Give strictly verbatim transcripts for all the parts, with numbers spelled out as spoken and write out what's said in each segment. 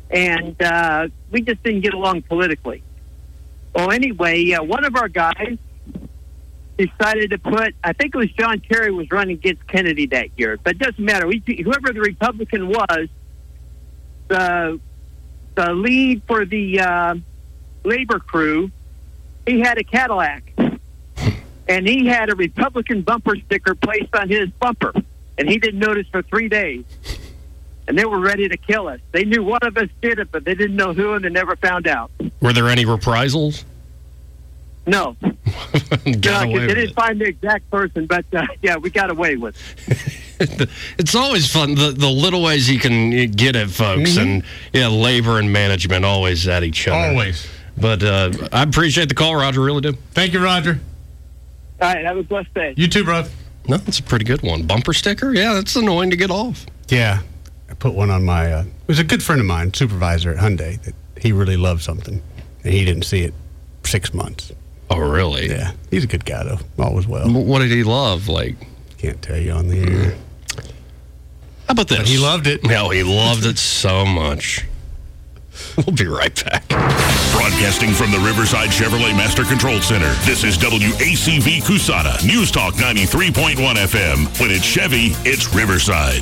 and uh, we just didn't get along politically. Well, anyway, uh, one of our guys decided to put, I think it was John Kerry was running against Kennedy that year, but it doesn't matter. We, whoever the Republican was, the, the lead for the uh, labor crew, he had a Cadillac, and he had a Republican bumper sticker placed on his bumper, and he didn't notice for three days. And they were ready to kill us. They knew one of us did it, but they didn't know who, and they never found out. Were there any reprisals? No. Got no, away they with didn't it. find the exact person, but uh, yeah, we got away with it. It's always fun, the, the little ways you can get at folks, mm-hmm. and yeah, labor and management always at each other. Always. But uh, I appreciate the call, Roger, really do. Thank you, Roger. All right, have a blessed day. You too, bro. No, that's a pretty good one. Bumper sticker? Yeah, that's annoying to get off. Yeah. I put one on my, uh, it was a good friend of mine, supervisor at Hyundai, that he really loved something, and he didn't see it for six months. Oh, really? Yeah. He's a good guy, though. All was well. What did he love? Like, can't tell you on the air. How about this? But he loved it. No, he loved it so much. We'll be right back. Broadcasting from the Riverside Chevrolet Master Control Center, this is W A C V Cusana, News Talk ninety-three point one F M. When it's Chevy, it's Riverside.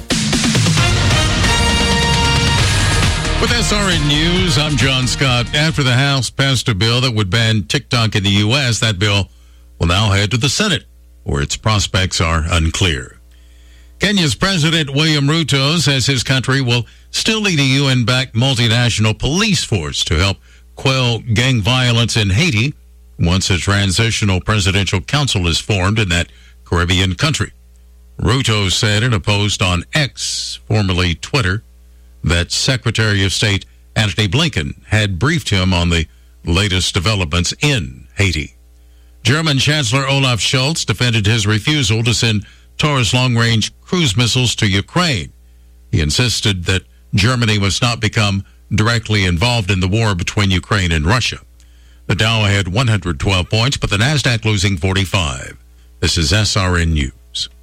With S R N News, I'm John Scott. After the House passed a bill that would ban TikTok in the U S, that bill will now head to the Senate, where its prospects are unclear. Kenya's President William Ruto says his country will still lead a U N-backed multinational police force to help quell gang violence in Haiti once a transitional presidential council is formed in that Caribbean country. Ruto said in a post on X, formerly Twitter, that Secretary of State Antony Blinken had briefed him on the latest developments in Haiti. German Chancellor Olaf Scholz defended his refusal to send Taurus long-range cruise missiles to Ukraine. He insisted that Germany must not become directly involved in the war between Ukraine and Russia. The Dow had one hundred twelve points, but the Nasdaq losing forty-five. This is S R N News.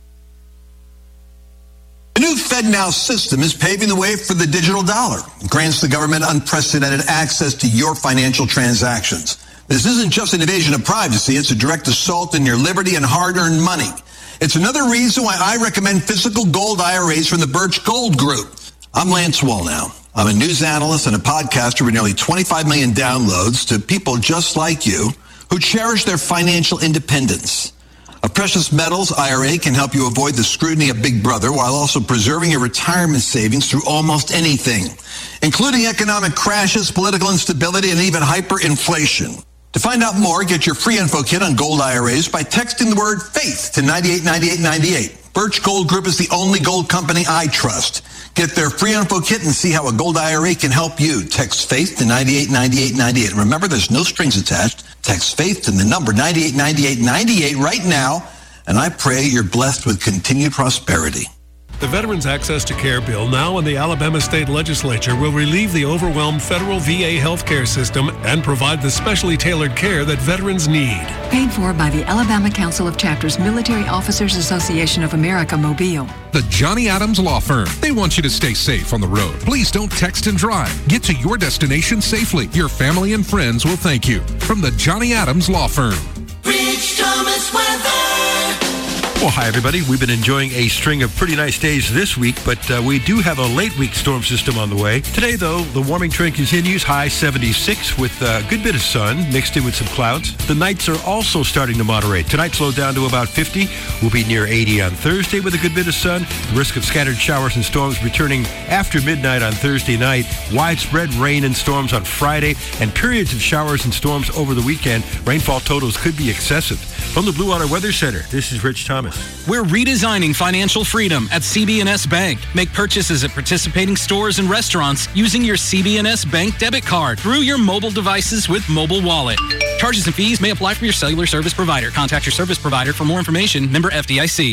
The new FedNow system is paving the way for the digital dollar. It grants the government unprecedented access to your financial transactions. This isn't just an invasion of privacy, it's a direct assault on your liberty and hard-earned money. It's another reason why I recommend physical gold I R As from the Birch Gold Group. I'm Lance Wallnow. I'm a news analyst and a podcaster with nearly twenty-five million downloads to people just like you who cherish their financial independence. A precious metals I R A can help you avoid the scrutiny of Big Brother while also preserving your retirement savings through almost anything, including economic crashes, political instability, and even hyperinflation. To find out more, get your free info kit on gold I R As by texting the word FAITH to nine eight nine eight nine eight. Birch Gold Group is the only gold company I trust. Get their free info kit and see how a gold I R A can help you. Text FAITH to nine eight nine eight nine eight. Remember, there's no strings attached. Text FAITH to the number nine eight nine eight nine eight right now, and I pray you're blessed with continued prosperity. The Veterans Access to Care bill now in the Alabama State Legislature will relieve the overwhelmed federal V A healthcare system and provide the specially tailored care that veterans need. Paid for by the Alabama Council of Chapters Military Officers Association of America, Mobile. The Johnny Adams Law Firm. They want you to stay safe on the road. Please don't text and drive. Get to your destination safely. Your family and friends will thank you. From the Johnny Adams Law Firm. Rich Thomas weather. Well, hi, everybody. We've been enjoying a string of pretty nice days this week, but uh, we do have a late week storm system on the way. Today, though, the warming trend continues, high seventy-six with a good bit of sun mixed in with some clouds. The nights are also starting to moderate. Tonight slowed down to about fifty. We'll be near eighty on Thursday with a good bit of sun. The risk of scattered showers and storms returning after midnight on Thursday night. Widespread rain and storms on Friday, and periods of showers and storms over the weekend. Rainfall totals could be excessive. From the Blue Water Weather Center, this is Rich Thomas. We're redesigning financial freedom at C B and S Bank. Make purchases at participating stores and restaurants using your C B and S Bank debit card through your mobile devices with Mobile Wallet. Charges and fees may apply for your cellular service provider. Contact your service provider for more information. Member F D I C.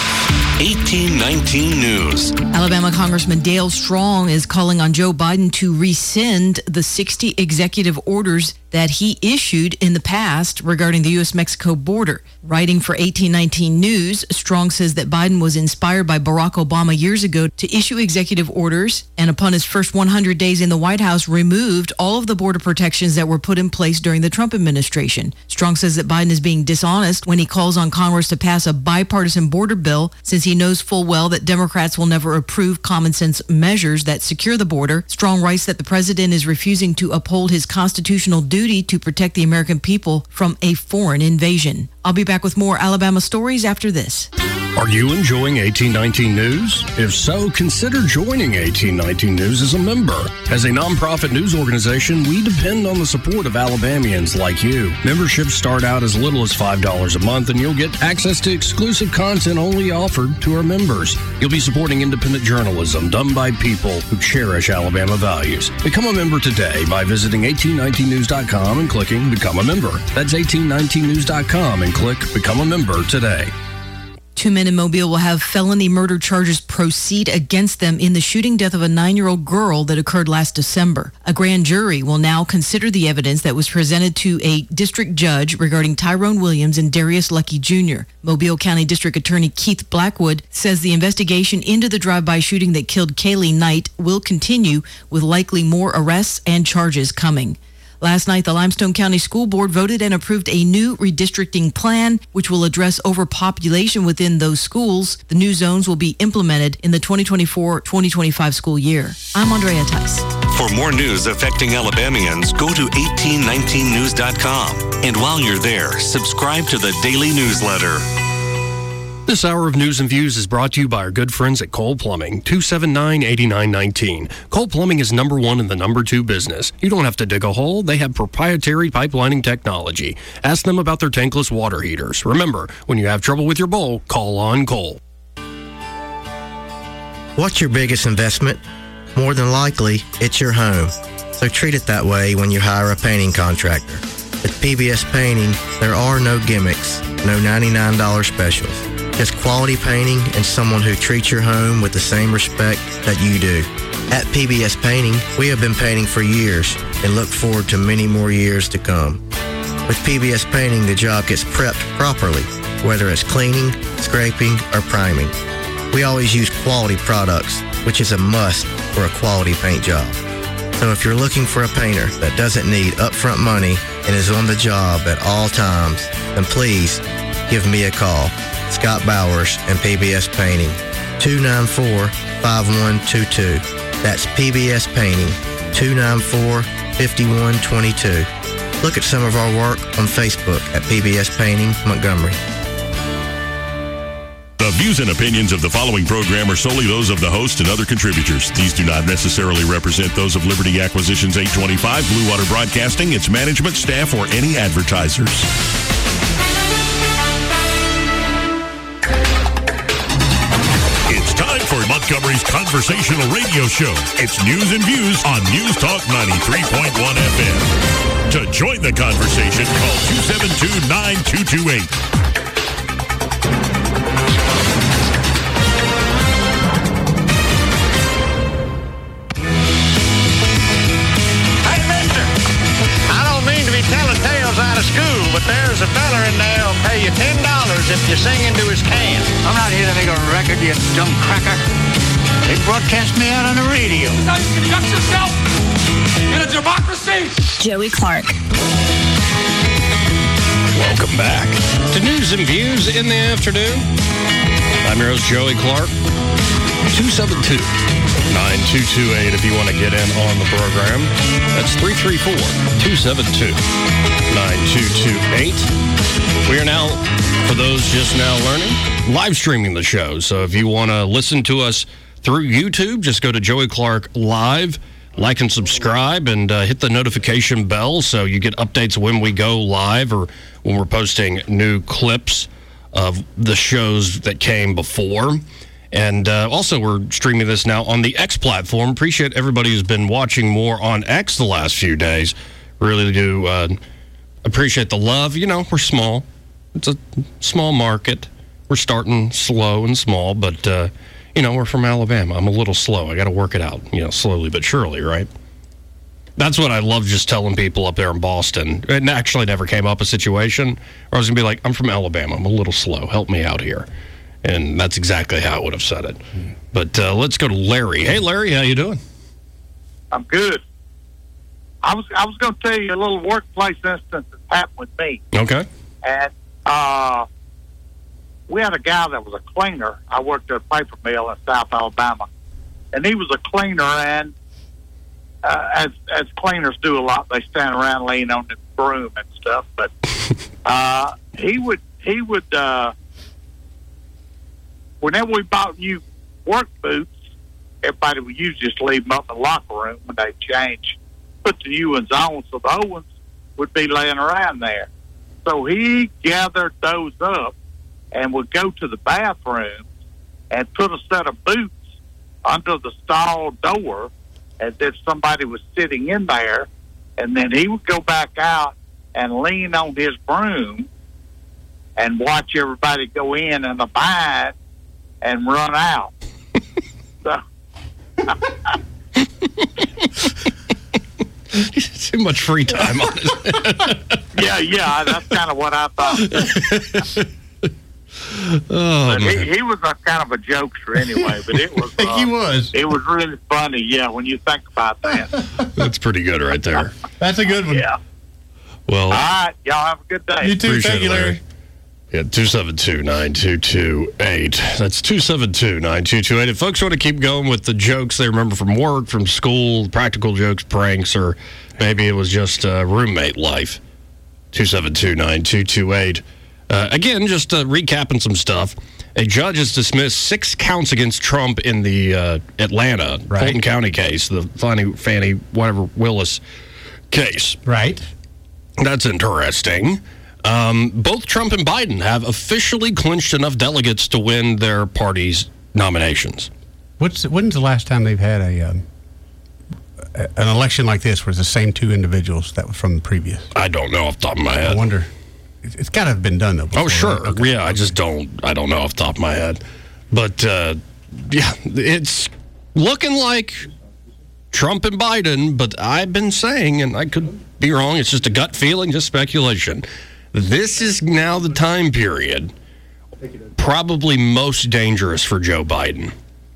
eighteen nineteen News. Alabama Congressman Dale Strong is calling on Joe Biden to rescind the sixty executive orders that that he issued in the past regarding the U S Mexico border. Writing for eighteen nineteen News, Strong says that Biden was inspired by Barack Obama years ago to issue executive orders, and upon his first one hundred days in the White House, removed all of the border protections that were put in place during the Trump administration. Strong says that Biden is being dishonest when he calls on Congress to pass a bipartisan border bill, since he knows full well that Democrats will never approve common sense measures that secure the border. Strong writes that the president is refusing to uphold his constitutional duty to protect the American people from a foreign invasion. I'll be back with more Alabama stories after this. Are you enjoying eighteen nineteen News? If so, consider joining eighteen nineteen News as a member. As a nonprofit news organization, we depend on the support of Alabamians like you. Memberships start out as little as five dollars a month, and you'll get access to exclusive content only offered to our members. You'll be supporting independent journalism done by people who cherish Alabama values. Become a member today by visiting eighteen nineteen news dot com and clicking Become a Member. That's eighteen nineteen news dot com and click Become a Member today. Two men in Mobile will have felony murder charges proceed against them in the shooting death of a nine-year-old girl that occurred last December. A grand jury will now consider the evidence that was presented to a district judge regarding Tyrone Williams and Darius Lucky Junior Mobile County District Attorney Keith Blackwood says the investigation into the drive-by shooting that killed Kaylee Knight will continue, with likely more arrests and charges coming. Last night, the Limestone County School Board voted and approved a new redistricting plan, which will address overpopulation within those schools. The new zones will be implemented in the twenty twenty-four twenty twenty-five school year. I'm Andrea Tice. For more news affecting Alabamians, go to eighteen nineteen news dot com. And while you're there, subscribe to the daily newsletter. This hour of News and Views is brought to you by our good friends at Cole Plumbing, two seven nine, eight nine one nine. Cole Plumbing is number one in the number two business. You don't have to dig a hole. They have proprietary pipelining technology. Ask them about their tankless water heaters. Remember, when you have trouble with your bowl, call on Cole. What's your biggest investment? More than likely, it's your home. So treat it that way when you hire a painting contractor. At P B S Painting, there are no gimmicks, no ninety-nine dollars specials. Just quality painting and someone who treats your home with the same respect that you do. At P B S Painting, we have been painting for years and look forward to many more years to come. With P B S Painting, the job gets prepped properly, whether it's cleaning, scraping, or priming. We always use quality products, which is a must for a quality paint job. So if you're looking for a painter that doesn't need upfront money and is on the job at all times, then please give me a call. Scott Bowers and P B S Painting, two nine four, five one two two. That's P B S Painting, two nine four, five one two two. Look at some of our work on Facebook at P B S Painting Montgomery. The views and opinions of the following program are solely those of the host and other contributors. These do not necessarily represent those of Liberty Acquisitions eight twenty-five, Blue Water Broadcasting, its management, staff, or any advertisers. It's time for Montgomery's conversational radio show. It's News and Views on News Talk ninety-three point one F M. To join the conversation, call two seven two, nine two two eight. Telling tales out of school, but there's a feller in there who'll pay you ten dollars if you sing into his can. I'm not here to make a record, you dumb cracker. They broadcast me out on the radio. Now you conduct yourself in a democracy. Joey Clark. Welcome back to News and Views in the afternoon. I'm your host, Joey Clark. two seven two, nine two two eight if you want to get in on the program. That's three three four, two seven two, nine two two eight. We are now, for those just now learning, live streaming the show. So if you want to listen to us through YouTube, just go to Joey Clark Live, like and subscribe, and uh, hit the notification bell so you get updates when we go live or when we're posting new clips of the shows that came before. And uh, also, we're streaming this now on the X platform. Appreciate everybody who's been watching more on X the last few days. Really do uh, appreciate the love. You know, we're small. It's a small market. We're starting slow and small, but, uh, you know, we're from Alabama. I'm a little slow. I got to work it out, you know, slowly but surely, right? That's what I love just telling people up there in Boston. It actually never came up a situation where I was going to be like, I'm from Alabama. I'm a little slow. Help me out here. And that's exactly how I would have said it. But uh, let's go to Larry. Hey, Larry, how you doing? I'm good. I was I was going to tell you a little workplace instance that happened with me. Okay. And uh, we had a guy that was a cleaner. I worked at a paper mill in South Alabama. And he was a cleaner, and uh, as as cleaners do a lot, they stand around leaning on the broom and stuff. But uh, he would, he would uh, whenever we bought new work boots, everybody would usually just leave them up in the locker room when they change, put the new ones on, so the old ones would be laying around there. So he gathered those up and would go to the bathroom and put a set of boots under the stall door as if somebody was sitting in there, and then he would go back out and lean on his broom and watch everybody go in in a bind and run out. So too much free time on it. yeah, yeah, that's kind of what I thought. Oh, but man. he, he was a kind of a jokester anyway, but it was uh, he was. It was really funny, yeah, when you think about that. That's pretty good right there. That's a good one. Yeah. Well, all right, y'all have a good day. You too. Appreciate Thank you, it, Larry. Larry. Yeah, two seven two, nine two two eight. That's two seven two, nine two two eight. If folks want to keep going with the jokes they remember from work, from school, practical jokes, pranks, or maybe it was just uh, roommate life, two seven two, nine two two eight. Uh, again, just uh, recapping some stuff. A judge has dismissed six counts against Trump in the uh, Atlanta, Right. Fulton County case, the Fannie, Fannie, whatever, Willis case. Right. That's interesting. Um, both Trump and Biden have officially clinched enough delegates to win their party's nominations. What's when's the last time they've had a um, a- an election like this where it's the same two individuals that were from the previous? I don't know off the top of my head. I wonder. It's, it's got to have been done though. Before, Oh, sure. right? Okay. Yeah, I just don't, I don't know off the top of my head. But, uh, yeah, it's looking like Trump and Biden, but I've been saying, and I could be wrong, it's just a gut feeling, just speculation. This is now the time period probably most dangerous for Joe Biden.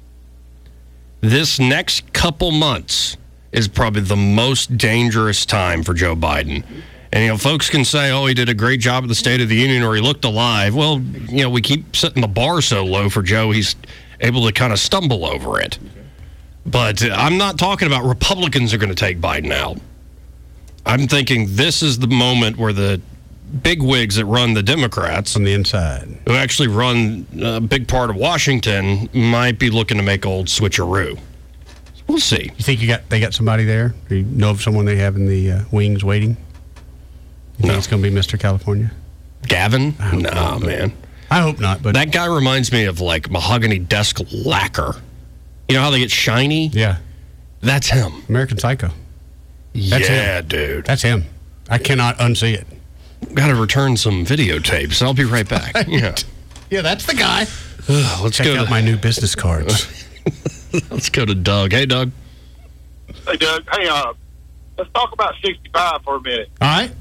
This next couple months is probably the most dangerous time for Joe Biden. And, you know, folks can say, oh, he did a great job at the State of the Union or he looked alive. Well, you know, we keep setting the bar so low for Joe, he's able to kind of stumble over it. But uh, I'm not talking about Republicans are going to take Biden out. I'm thinking this is the moment where the big wigs that run the Democrats, From the inside. who actually run a big part of Washington, might be looking to make old switcheroo. We'll see. You think you got they got somebody there? Do you know of someone they have in the uh, wings waiting? You think No. it's going to be Mister California? Gavin? I hope Nah, not, but- man. I hope not, but That guy reminds me of like mahogany desk lacquer. You know how they get shiny? yeah, That's him. American Psycho. That's yeah, him. dude. That's him. I cannot unsee it. Got to return some videotapes. I'll be right back. Yeah. Yeah, that's the guy. Ugh, let's Check go out to my new business cards. let's go to Doug. Hey, Doug. Hey, Doug. Hey, uh, let's talk about sixty-five for a minute. All right.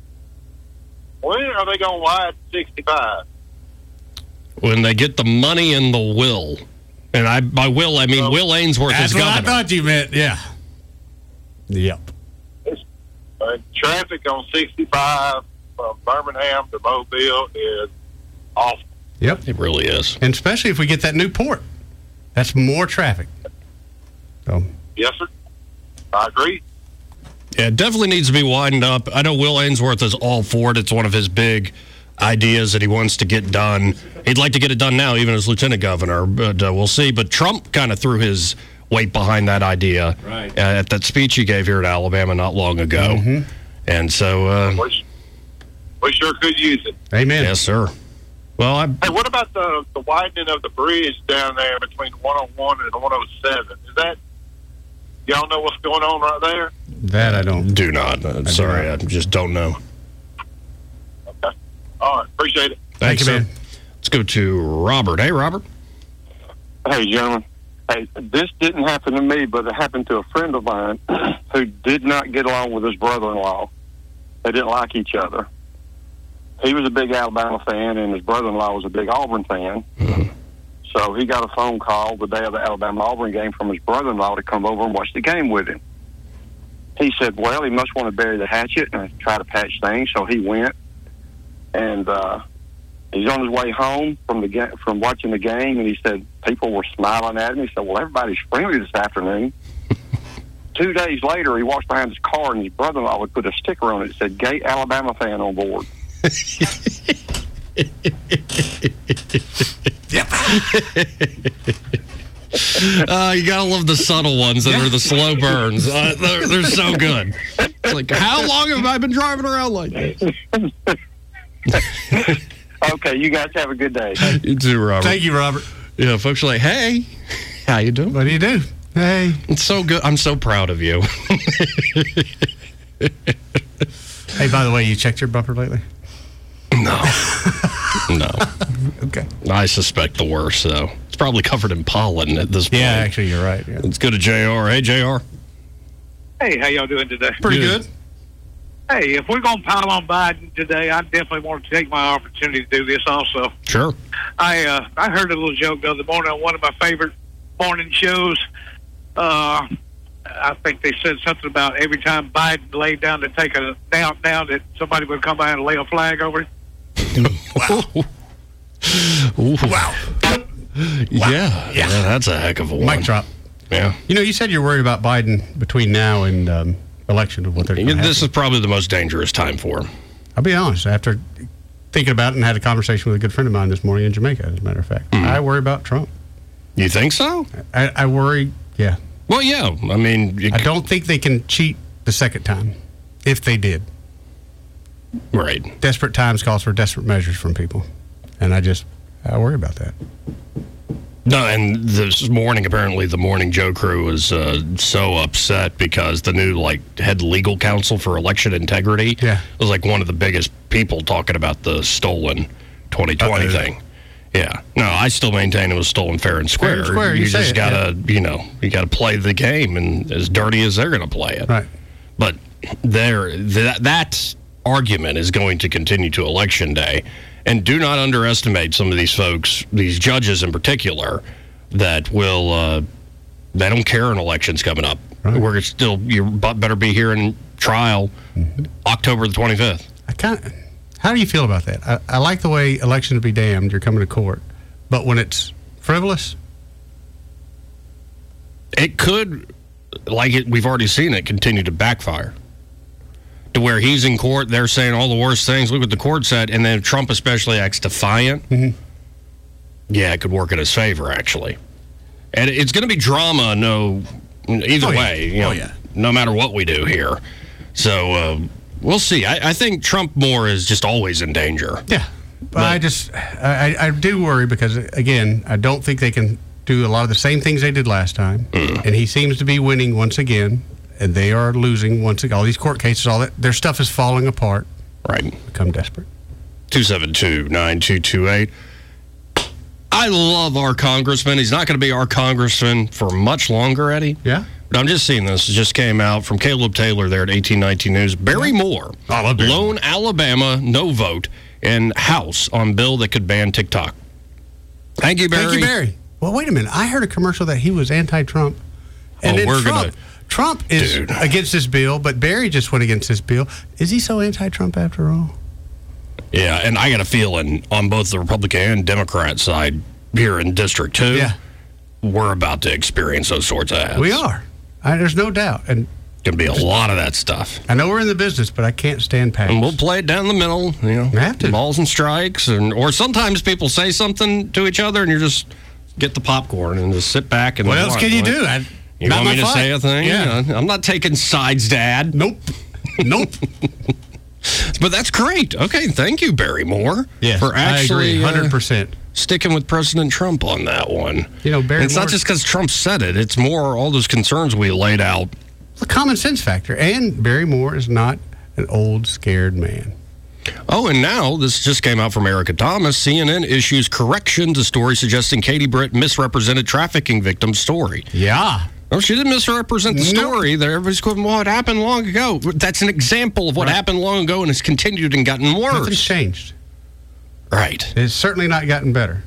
When are they going to widen sixty-five? When they get the money and the will, and I by will I mean Well, Will Ainsworth That's is what I governor. thought you meant. Yeah. Yep. Uh, traffic on sixty-five from Birmingham to Mobile is awful. Yep. It really is. And especially if we get that new port, that's more traffic. So Yes, sir. I agree. Yeah, it definitely needs to be widened up. I know Will Ainsworth is all for it. It's one of his big ideas that he wants to get done. He'd like to get it done now, even as lieutenant governor, but uh, we'll see. But Trump kind of threw his weight behind that idea Right. uh, at that speech he gave here in Alabama not long ago. Mm-hmm. And so, uh, We, we sure could use it. amen. yes, sir. Well, I, Hey, what about the, the widening of the bridge down there between one oh one and one oh seven? Is that, y'all know what's going on right there? That I don't. do not. Uh, sorry, I just don't know. Okay. All right. Appreciate it. Thank you, sir. man. Let's go to Robert. Hey, Robert. Hey, gentlemen. Hey, this didn't happen to me, but it happened to a friend of mine who did not get along with his brother-in-law. They didn't like each other. He was a big Alabama fan, and his brother-in-law was a big Auburn fan. Mm-hmm. So he got a phone call the day of the Alabama-Auburn game from his brother-in-law to come over and watch the game with him. He said, well, he must want to bury the hatchet and try to patch things, so he went. And uh, he's on his way home from the ga- from watching the game, and he said people were smiling at him. He said, well, everybody's friendly this afternoon. Two days later, he walks behind his car, and his brother-in-law would put a sticker on it that said, Gay Alabama fan on board. Yep. Uh, you gotta love the subtle ones that are the slow burns. Uh, they're, they're so good. It's like, how long have I been driving around like this? Okay, you guys have a good day. You too, Robert. Thank you, Robert. Yeah, folks are like, hey, how you doing? What do you do? Hey. It's so good. I'm so proud of you. Hey, by the way, you checked your bumper lately? No. No. Okay. I suspect the worst, though. It's probably covered in pollen at this point. Yeah, actually, you're right. Yeah. Let's go to J R. Hey, J R. Hey, how y'all doing today? Pretty good. good. Hey, if we're going to pile on Biden today, I definitely want to take my opportunity to do this also. Sure. I uh, I heard a little joke the other morning on one of my favorite morning shows. Uh, I think they said something about every time Biden laid down to take a nap now that somebody would come by and lay a flag over it. Wow. wow. Yeah. yeah. Yeah, that's a heck of a one. Mic drop. Yeah. You know, you said you're worried about Biden between now and um, election of what they're doing. This is probably the most dangerous time for him. I'll be honest. After thinking about it and had a conversation with a good friend of mine this morning in Jamaica, as a matter of fact, mm-hmm. I worry about Trump. You think so? I, I worry, yeah. Well, yeah. I mean, I don't think they can cheat the second time, if they did. Right. Desperate times calls for desperate measures from people. And I just, I worry about that. No, and this morning, apparently, the Morning Joe crew was uh, so upset because the new, like, head legal counsel for election integrity yeah. was, like, one of the biggest people talking about the stolen twenty twenty Uh-oh. thing. Yeah. No, I still maintain it was stolen fair and square. Fair and square, you you say just it, gotta, yeah. you know, you gotta play the game, and as dirty as they're gonna play it. Right. But there, that that argument is going to continue to election day, and do not underestimate some of these folks, these judges in particular, that will uh, they don't care an election's coming up. Right. We're still, you better be here in trial mm-hmm. October the twenty-fifth. I kind of. How do you feel about that? I, I like the way elections be damned, you're coming to court. But when it's frivolous? It could, like it, we've already seen it, continue to backfire. To where he's in court, they're saying all the worst things. Look what the court said. And then Trump especially acts defiant. Mm-hmm. Yeah, it could work in his favor, actually. And it's going to be drama, no, either oh, yeah. way. You know, oh, yeah. No matter what we do here. So, uh, we'll see. I, I think Trump more is just always in danger. Yeah. But, but I just, I, I do worry because, again, I don't think they can do a lot of the same things they did last time. Mm. And he seems to be winning once again, and they are losing once again. All these court cases, all that, their stuff is falling apart. Right. Become desperate. two seven two, nine two two eight. I love our congressman. He's not going to be our congressman for much longer, Eddie. Yeah. But I'm just seeing this. It just came out from Caleb Taylor there at eighteen nineteen News. Barry Moore, lone Alabama no vote in House on bill that could ban TikTok. Thank you, Barry. Thank you, Barry. Well, wait a minute. I heard a commercial that he was anti-Trump. And oh, we're Trump, gonna, Trump is dude. against this bill, but Barry just went against this bill. Is he so anti-Trump after all? Yeah, and I got a feeling on both the Republican and Democrat side here in District two, yeah. we're about to experience those sorts of ads. We are. I, there's no doubt. And going to be a lot of that stuff. I know we're in the business, but I can't stand PACs. And we'll play it down the middle, you know. We have to. Balls and strikes. and Or sometimes people say something to each other and you just get the popcorn and just sit back. and What else watch, can you right? do? I, You not want me to fight. say a thing? Yeah. You know, I'm not taking sides, Dad. Nope. Nope. But that's great. Okay, thank you, Barry Moore, yes, for actually I agree, one hundred percent. Uh, sticking with President Trump on that one. You know, Barry and it's Moore, not just because Trump said it. It's more all those concerns we laid out. The common sense factor. And Barry Moore is not an old, scared man. Oh, and now this just came out from Erica Thomas. C N N issues correction to story suggesting Katie Britt misrepresented trafficking victim's story. Yeah. No, she didn't misrepresent the story. There, everybody's going, well, it happened long ago. That's an example of what Right. happened long ago and has continued and gotten worse. Nothing's changed. Right. It's certainly not gotten better.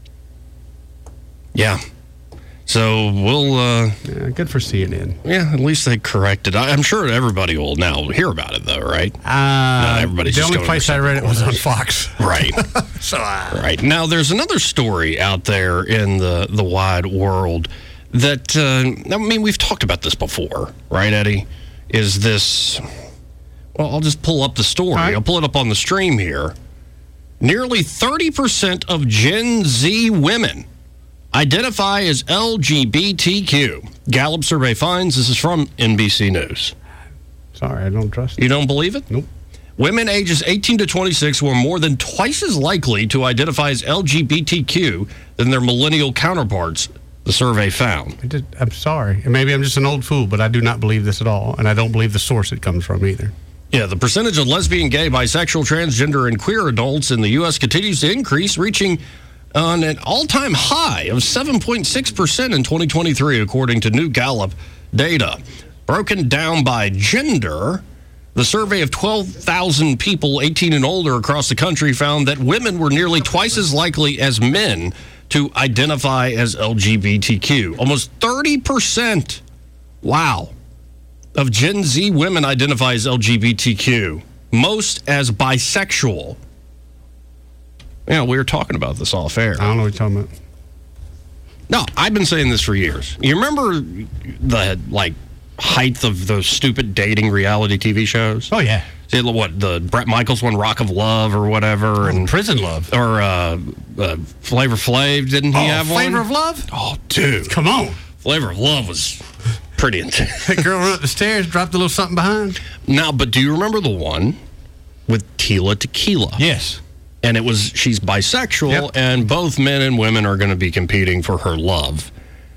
Yeah. So we'll... Uh, yeah, good for C N N. Yeah, at least they corrected. I, I'm sure everybody will now hear about it, though, right? Uh, no, everybody's the just only going place I read it was on Fox. Right. so, uh, right. Now, there's another story out there in the, the wide world that, uh, I mean, we've talked about this before, right, Eddie? Is this... Well, I'll just pull up the story. Right. I'll pull it up on the stream here. Nearly thirty percent of Gen Z women identify as L G B T Q. Gallup survey finds. This is from N B C News. Sorry, I don't trust it. You don't believe it? Nope. Women ages eighteen to twenty-six were more than twice as likely to identify as L G B T Q than their millennial counterparts, the survey found. I did, I'm sorry. Maybe I'm just an old fool, but I do not believe this at all, and I don't believe the source it comes from either. Yeah, the percentage of lesbian, gay, bisexual, transgender, and queer adults in the U S continues to increase, reaching on an all-time high of seven point six percent in twenty twenty-three, according to new Gallup data. Broken down by gender, the survey of twelve thousand people eighteen and older across the country found that women were nearly twice as likely as men to identify as L G B T Q. Almost thirty percent. Wow. Of Gen Z women identify as L G B T Q. Most as bisexual. Yeah, we were talking about this off air. I don't know what you're talking about. No, I've been saying this for years. You remember the, like, height of those stupid dating reality T V shows? Oh, yeah. See, what, the Bret Michaels one, Rock of Love or whatever? Oh, and Prison Love. Or uh, uh, Flavor Flav, didn't he oh, have one? Flavor of Love? Oh, dude. Come on. Flavor of Love was pretty intense. That girl run up the stairs, dropped a little something behind. Now, but do you remember the one with Tila Tequila? Yes. And it was, she's bisexual, yep. and both men and women are going to be competing for her love.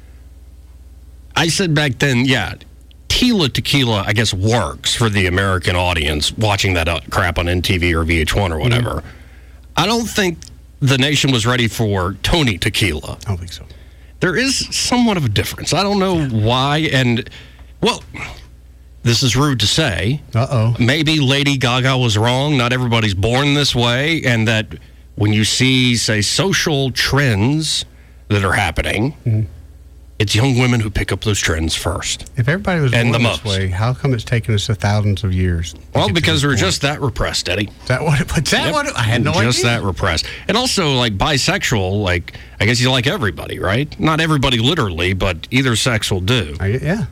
I said back then, yeah, Tila Tequila, I guess, works for the American audience watching that crap on N T V or V H one or whatever. Mm-hmm. I don't think the nation was ready for Tony Tequila. I don't think so. There is somewhat of a difference. I don't know why, and, well, this is rude to say. Uh-oh. Maybe Lady Gaga was wrong. Not everybody's born this way, and that when you see, say, social trends that are happening, mm-hmm. it's young women who pick up those trends first. If everybody was and born the this most. way, how come it's taken us thousands of years? Well, because we're just that repressed, Eddie. Is that what? Is that yep. what? I had no just idea. Just that repressed, and also like bisexual. Like I guess you like everybody, right? Not everybody literally, but either sex will do. I, yeah.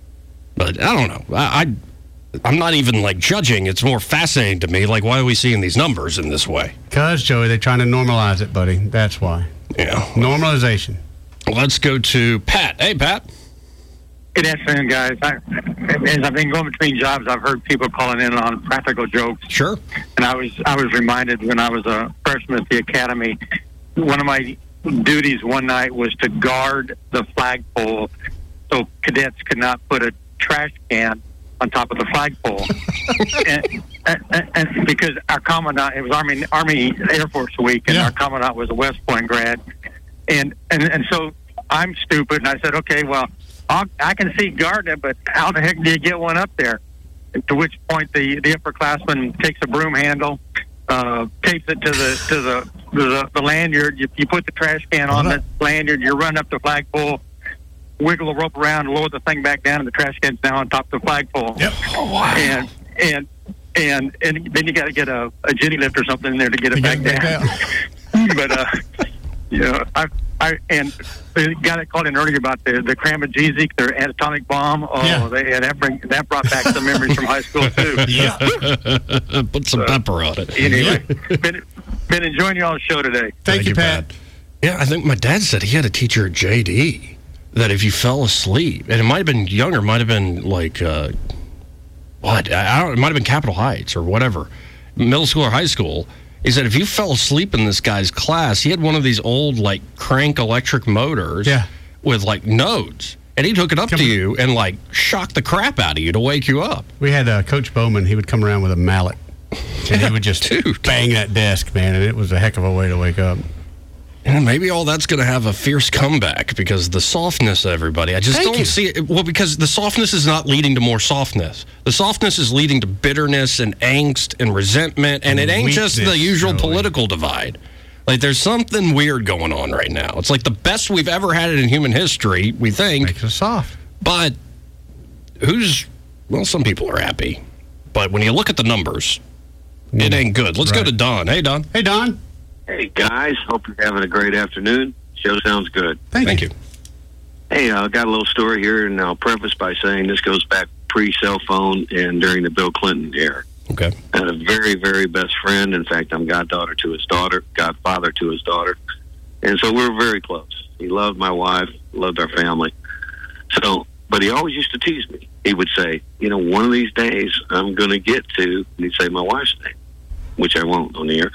But I don't know. I, I I'm not even like judging. It's more fascinating to me. Like, why are we seeing these numbers in this way? Because Joey, they're trying to normalize it, buddy. That's why. Yeah. Normalization. Let's go to Pat. Hey, Pat. Good afternoon, guys. I, as I've been going between jobs, I've heard people calling in on practical jokes. Sure. And I was I was reminded when I was a freshman at the academy, one of my duties one night was to guard the flagpole so cadets could not put a trash can on top of the flagpole. and, and, and because our commandant, it was Army Army Air Force Week, and yeah. our commandant was a West Point grad. And, and and so I'm stupid, and I said, okay, well, I'll, I can see guarding it, but how the heck do you get one up there? And to which point the, the upperclassman takes a broom handle, uh, tapes it to the to the the, the lanyard. You, you put the trash can on the lanyard. You run up the flagpole, wiggle the rope around, lower the thing back down, and the trash can's now on top of the flagpole. Yep. Oh, wow. And and and and then you got to get a, a jenny lift or something in there to get it to back, get down. down. But uh, you know, I I and the guy that called in earlier about the the Kramajizik, their atomic bomb. Oh, yeah. they, yeah, that bring that brought back some memories from high school too. Yeah. Put some so, pepper on it. Anyway, been been enjoying y'all's show today. Thank, Thank you, Pat. Pat. Yeah, I think my dad said he had a teacher at J D that if you fell asleep, and it might have been younger, might have been like uh, what? I don't. It might have been Capitol Heights or whatever, middle school or high school. He said if you fell asleep in this guy's class, he had one of these old, like, crank electric motors yeah. with, like, nodes. And he'd hook it up come to you and, like, shock the crap out of you to wake you up. We had uh, Coach Bowman. He would come around with a mallet. And he would just Dude. bang that desk, man, and it was a heck of a way to wake up. And maybe all that's going to have a fierce comeback because the softness of everybody. I just Thank don't you. see it. Well, because the softness is not leading to more softness. The softness is leading to bitterness and angst and resentment, and it ain't just the usual political divide. Like, there's something weird going on right now. It's like the best we've ever had it in human history, we think. Makes us soft. But who's, well, some people are happy. But when you look at the numbers, mm. it ain't good. Let's right. go to Don. Hey, Don. Hey, Don. Hey, guys. Hope you're having a great afternoon. Show sounds good. Thank, Thank you. you. Hey, I uh, got a little story here, and I'll preface by saying this goes back pre-cell phone and during the Bill Clinton era. Okay. I had a very, very best friend. In fact, I'm goddaughter to his daughter, godfather to his daughter. And so we were very close. He loved my wife, loved our family. So, but he always used to tease me. He would say, you know, one of these days I'm going to get to, and he'd say my wife's name, which I won't on the air.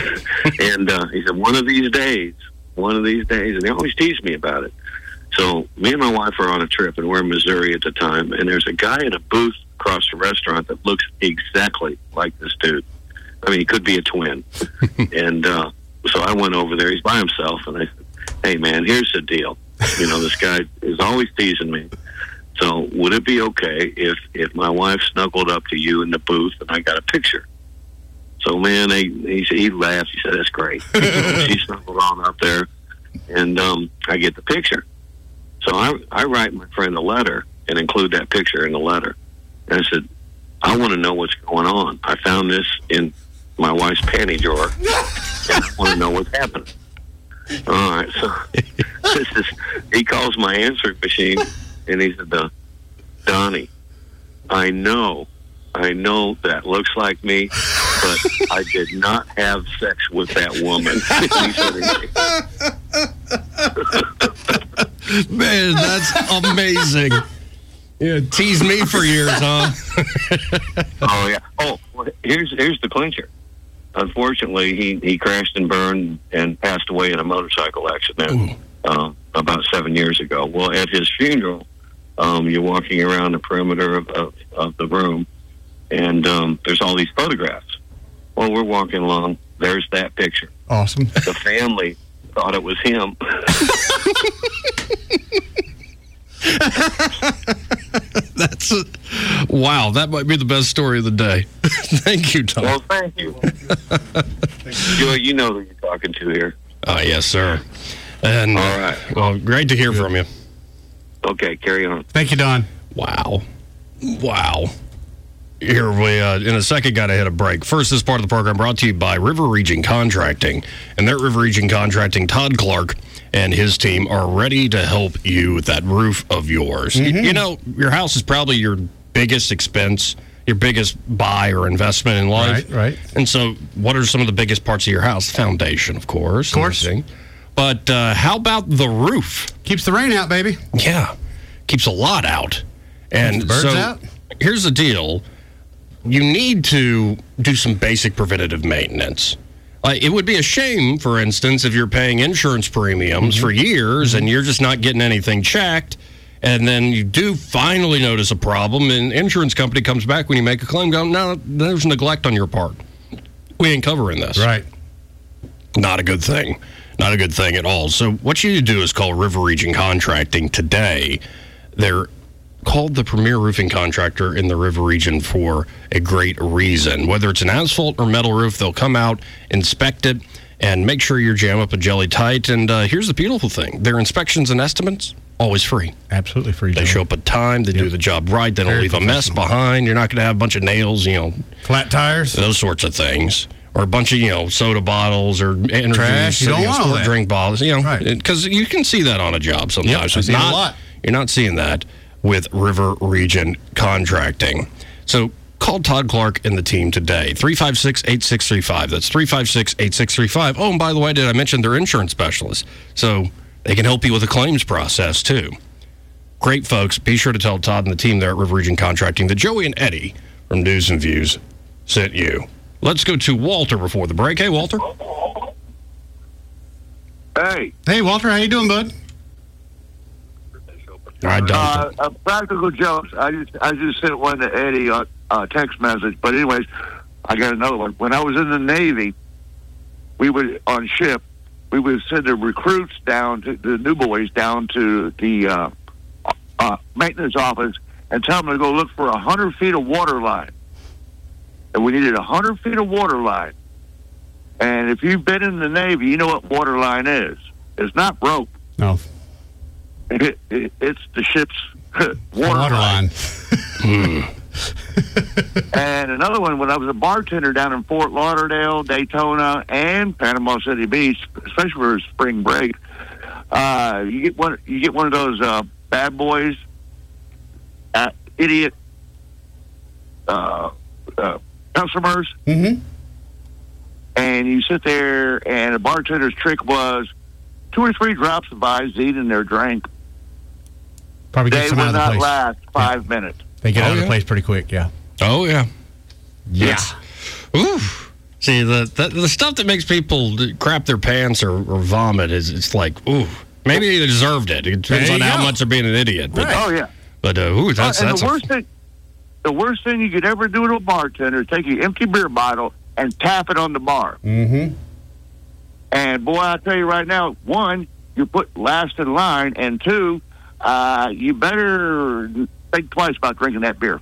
and uh, he said, one of these days, one of these days. And he always teased me about it. So me and my wife are on a trip, and we're in Missouri at the time, and there's a guy in a booth across the restaurant that looks exactly like this dude. I mean, he could be a twin. and uh, so I went over there. He's by himself, and I said, hey, man, here's the deal. You know, this guy is always teasing me. So would it be okay if, if my wife snuggled up to you in the booth and I got a picture? So, man, they, he, he laughed. He said, that's great. She snuggled on up there, and um, I get the picture. So I, I write my friend a letter and include that picture in the letter. And I said, I want to know what's going on. I found this in my wife's panty drawer, and I want to know what's happening. All right, so this is, he calls my answering machine, and he said, uh, Donnie, I know, I know that looks like me, but I did not have sex with that woman. Man, that's amazing. Yeah, teased me for years, huh? Oh, yeah. Oh, well, here's here's the clincher. Unfortunately, he, he crashed and burned and passed away in a motorcycle accident um, about seven years ago. Well, at his funeral, um, you're walking around the perimeter of, of, of the room, and um, there's all these photographs. Well, we're walking along. There's that picture. Awesome. The family thought it was him. That's a, wow. That might be the best story of the day. Thank you, Tom. Well, thank you. Joey, you know who you're talking to here. Oh, yes, sir. And all right. Well, great to hear Good. from you. Okay, carry on. Thank you, Don. Wow. Wow. Here we, uh, in a second, got to hit a break. First, this part of the program brought to you by River Region Contracting. And their River Region Contracting, Todd Clark and his team are ready to help you with that roof of yours. Mm-hmm. You, you know, your house is probably your biggest expense, your biggest buy or investment in life. Right, right. And so what are some of the biggest parts of your house? The foundation, of course. Of course. But uh, how about the roof? Keeps the rain out, baby. Yeah. Keeps a lot out. And Keeps the birds so out. Here's the deal. You need to do some basic preventative maintenance. Uh, it would be a shame, for instance, if you're paying insurance premiums mm-hmm. for years mm-hmm. and you're just not getting anything checked, and then you do finally notice a problem, and insurance company comes back when you make a claim, going, no, there's neglect on your part. We ain't covering this. Right. Not a good thing. Not a good thing at all. So what you need to do is call River Region Contracting today. They're called the premier roofing contractor in the River Region for a great reason. Whether it's an asphalt or metal roof, they'll come out, inspect it, and make sure your jam up a jelly tight. And uh, here's the beautiful thing. Their inspections and estimates, always free. Absolutely free. They Joe. show up at time. They yep. do the job right. They don't Very leave a mess behind. You're not going to have a bunch of nails, you know. Flat tires. Those sorts of things. Or a bunch of, you know, soda bottles or energy, trash. You don't you know, want all that. drink bottles, you know, right. Because you can see that on a job sometimes. Yep, I see not, a lot. You're not seeing that with River Region Contracting. So call Todd Clark and the team today. three five six, eight six three five. That's three five six, eight six three five. Oh, and by the way, did I mention they're insurance specialists? So they can help you with the claims process, too. Great folks. Be sure to tell Todd and the team there at River Region Contracting that Joey and Eddie from News and Views sent you. Let's go to Walter before the break. Hey, Walter. Hey. Hey, Walter. How you doing, bud? All right, uh, uh, practical jokes. I just I just sent one to Eddie on uh, text message. But anyways, I got another one. When I was in the Navy, we would, on ship, we would send the recruits down to the new boys down to the uh, uh, maintenance office and tell them to go look for a hundred feet of water line. And we needed a hundred feet of water line. And if you've been in the Navy, you know what water line is. It's not rope. No. It, it, it's the ship's water, water line. line. And another one, when I was a bartender down in Fort Lauderdale, Daytona, and Panama City Beach, especially for spring break, uh, you get one. You get one of those uh, bad boys, uh, idiot uh, uh, customers, mm-hmm. and you sit there, and the bartender's trick was two or three drops of Visine in their drink. Probably get they some will out of the not place. last five yeah. minutes. They get oh, out of yeah. the place pretty quick, yeah. Oh, yeah. Yes. Yeah. Ooh. See, the, the the stuff that makes people crap their pants or, or vomit is it's like, ooh, maybe they deserved it. It depends on how go. much they're being an idiot. But, Right. Oh, yeah. But, uh, ooh, that's, uh, and that's the a, worst thing, the worst thing you could ever do to a bartender is take your empty beer bottle and tap it on the bar. Mm-hmm. And boy, I tell you right now, one, you put last in line, and two, uh, you better think twice about drinking that beer.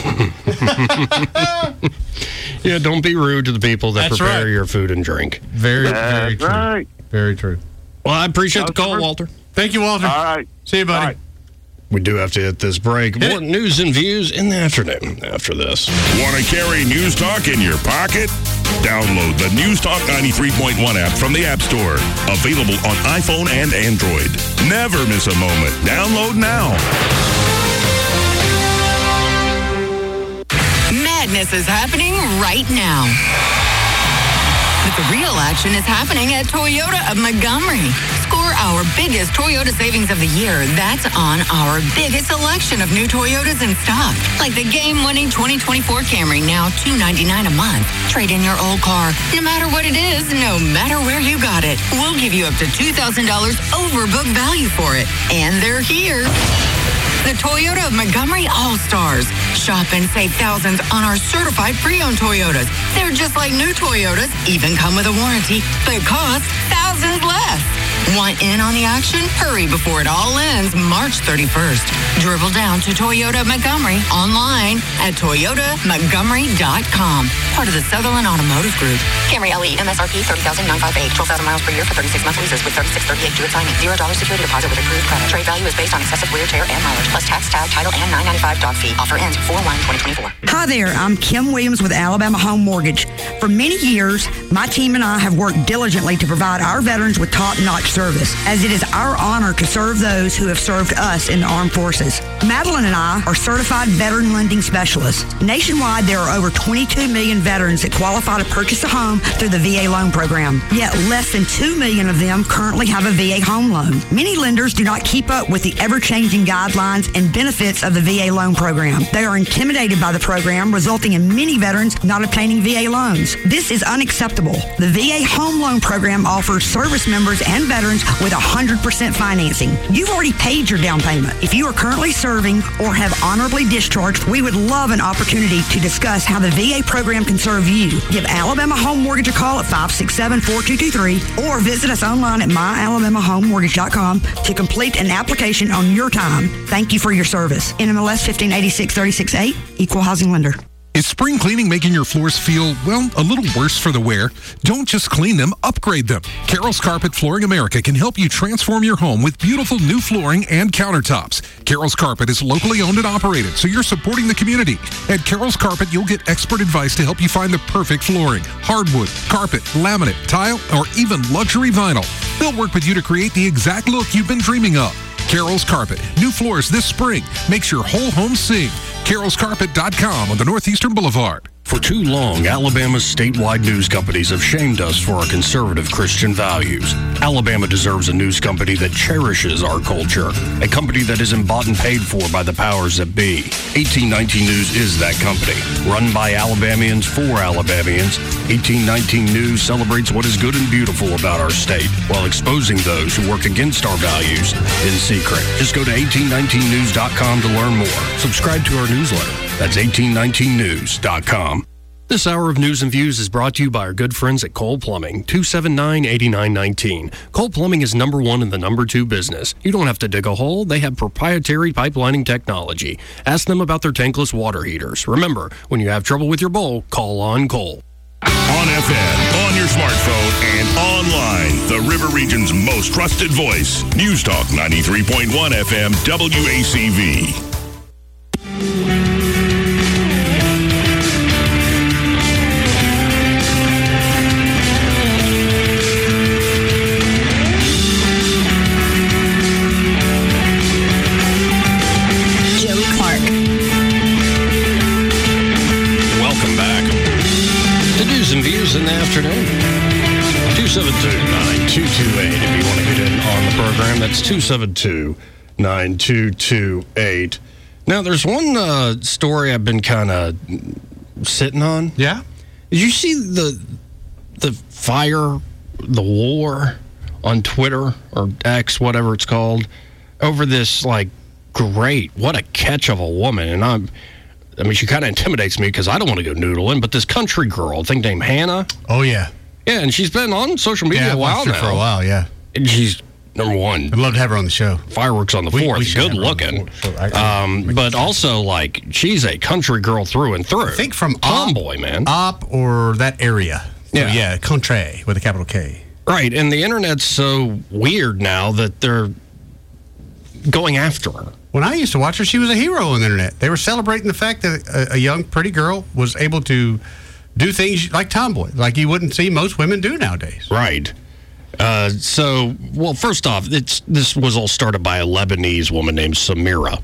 yeah, don't be rude to the people that That's prepare right. your food and drink. Very, That's very true. right. Very true. Well, I appreciate the call, Customer. Walter. Thank you, Walter. All right. See you, buddy. All right. We do have to hit this break. Hit More it. news and views in the afternoon after this. Want to carry News Talk in your pocket? Download the News Talk ninety-three point one app from the App Store. Available on iPhone and Android. Never miss a moment. Download now. Madness is happening right now. But the real action is happening at Toyota of Montgomery. Score our biggest Toyota savings of the year. That's on our biggest selection of new Toyotas in stock. Like the game-winning twenty twenty-four Camry, now two hundred ninety-nine dollars a month. Trade in your old car. No matter what it is, no matter where you got it, we'll give you up to two thousand dollars over book value for it. And they're here. The Toyota of Montgomery All-Stars. Shop and save thousands on our certified pre-owned Toyotas. They're just like new Toyotas, even come with a warranty, but cost thousands less. Want in on the action? Hurry before it all ends March thirty-first. Dribble down to Toyota Montgomery online at toyota montgomery dot com. Part of the Sutherland Automotive Group. Camry L E, M S R P thirty thousand nine hundred fifty-eight, twelve thousand miles per year for thirty-six month leases with thirty-six thirty-eight due at signing. zero dollars security deposit with approved credit. Trade value is based on excessive wear, tear, and mileage, plus tax, tag, title, and nine ninety-five dog fee. Offer ends four one twenty twenty-four. Hi there, I'm Kim Williams with Alabama Home Mortgage. For many years, my team and I have worked diligently to provide our veterans with top-notch service, as it is our honor to serve those who have served us in the armed forces. Madeline and I are certified veteran lending specialists. Nationwide, there are over twenty-two million veterans that qualify to purchase a home through the V A loan program. Yet less than two million of them currently have a V A home loan. Many lenders do not keep up with the ever-changing guidelines and benefits of the V A loan program. They are intimidated by the program, resulting in many veterans not obtaining V A loans. This is unacceptable. The V A home loan program offers service members and veterans with one hundred percent financing. You've already paid your down payment. If you are currently serving or have honorably discharged, we would love an opportunity to discuss how the V A program can serve you. Give Alabama Home Mortgage a call at five six seven, four two two three or visit us online at my alabama home mortgage dot com to complete an application on your time. Thank you for your service. N M L S fifteen eighty-six thirty-six eight, Equal Housing Lender. Is spring cleaning making your floors feel, well, a little worse for the wear? Don't just clean them, upgrade them. Carroll's Carpet Flooring America can help you transform your home with beautiful new flooring and countertops. Carroll's Carpet is locally owned and operated, so you're supporting the community. At Carroll's Carpet, you'll get expert advice to help you find the perfect flooring, hardwood, carpet, laminate, tile, or even luxury vinyl. They'll work with you to create the exact look you've been dreaming of. Carroll's Carpet. New floors this spring. Makes your whole home sing. carrolls carpet dot com on the Northeastern Boulevard. For too long, Alabama's statewide news companies have shamed us for our conservative Christian values. Alabama deserves a news company that cherishes our culture, a company that isn't bought and paid for by the powers that be. eighteen nineteen News is that company. Run by Alabamians for Alabamians, eighteen nineteen News celebrates what is good and beautiful about our state, while exposing those who work against our values in secret. Just go to eighteen nineteen news dot com to learn more. Subscribe to our newsletter. That's eighteen nineteen news dot com. This hour of News and Views is brought to you by our good friends at Cole Plumbing, two seven nine, eight nine one nine. Cole Plumbing is number one in the number two business. You don't have to dig a hole. They have proprietary pipelining technology. Ask them about their tankless water heaters. Remember, when you have trouble with your bowl, call on Cole. On F M, on your smartphone, and online, the River Region's most trusted voice. News Talk ninety-three point one F M W A C V. In the afternoon. two seven two, nine two two eight if you want to get in on the program. That's two seven two, nine two two eight. Now, there's one uh, story I've been kind of sitting on. Yeah? Did you see the the fire, the war on Twitter or X, whatever it's called, over this, like, great, what a catch of a woman. And I'm... I mean, she kind of intimidates me because I don't want to go noodling, but this country girl, I think named Hannah. Oh, yeah. Yeah, and she's been on social media yeah, a while now. now. for a while, yeah. And she's, number one. I'd love to have her on the show. Fireworks on the We- fourth. we should Good have her on the looking. fourth, so I can um, but also, like, she's a country girl through and through. I think from Tomboy, man. Op or that area. So, Yeah. yeah, Country with a capital K. Right, and the internet's so weird now that they're going after her. When I used to watch her, she was a hero on the internet. They were celebrating the fact that a, a young, pretty girl was able to do things like tomboy, like you wouldn't see most women do nowadays. Right. Uh, so, well, first off, it's this was all started by a Lebanese woman named Samira.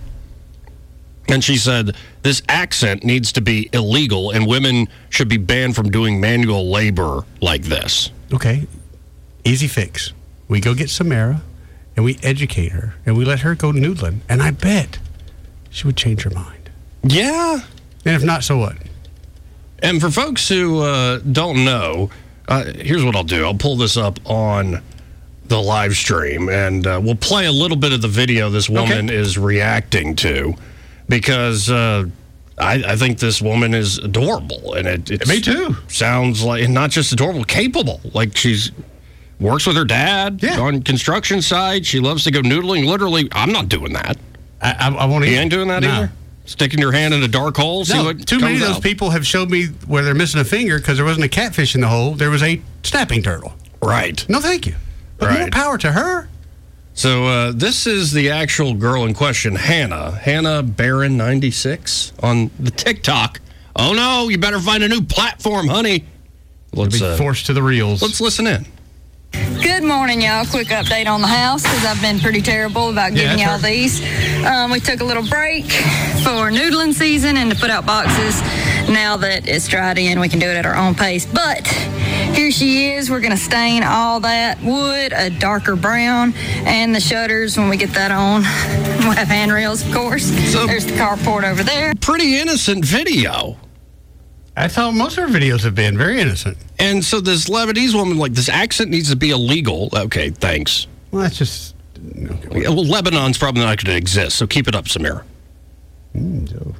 And she said, this accent needs to be illegal and women should be banned from doing manual labor like this. Okay, easy fix. We go get Samira, and we educate her, and we let her go noodling, and I bet she would change her mind. Yeah. And if not, so what? And for folks who uh, don't know, uh, here's what I'll do. I'll pull this up on the live stream, and uh, we'll play a little bit of the video this woman Okay. is reacting to, because uh, I, I think this woman is adorable, and it it's, Me too. sounds like, and not just adorable, capable. Like she's works with her dad Yeah. on construction site. She loves to go noodling. Literally, I'm not doing that. I, I, I won't You either. ain't doing that No. either? Sticking your hand in a dark hole? See No, what too many of comes those out? people have showed me where they're missing a finger because there wasn't a catfish in the hole. There was a snapping turtle. Right. No, thank you. But more Right. power to her. So uh, this is the actual girl in question, Hannah. Hannah Barron ninety-six on the TikTok. Oh, no, you better find a new platform, honey. Let's, Be uh, forced to the reels. let's listen in. Good morning, y'all. Quick update on the house because I've been pretty terrible about Yeah, giving y'all sure. these. Um, we took a little break for noodling season and to put out boxes. Now that it's dried in, we can do it at our own pace. But here she is. We're going to stain all that wood a darker brown and the shutters when we get that on. We'll have handrails, of course. So- There's the carport over there. Pretty innocent video. That's how most of her videos have been. Very innocent. And so this Lebanese woman, like, this accent needs to be illegal. Okay, thanks. Well, that's just... Yeah, well, Lebanon's probably not going to exist, so keep it up, Samira. Mm, so-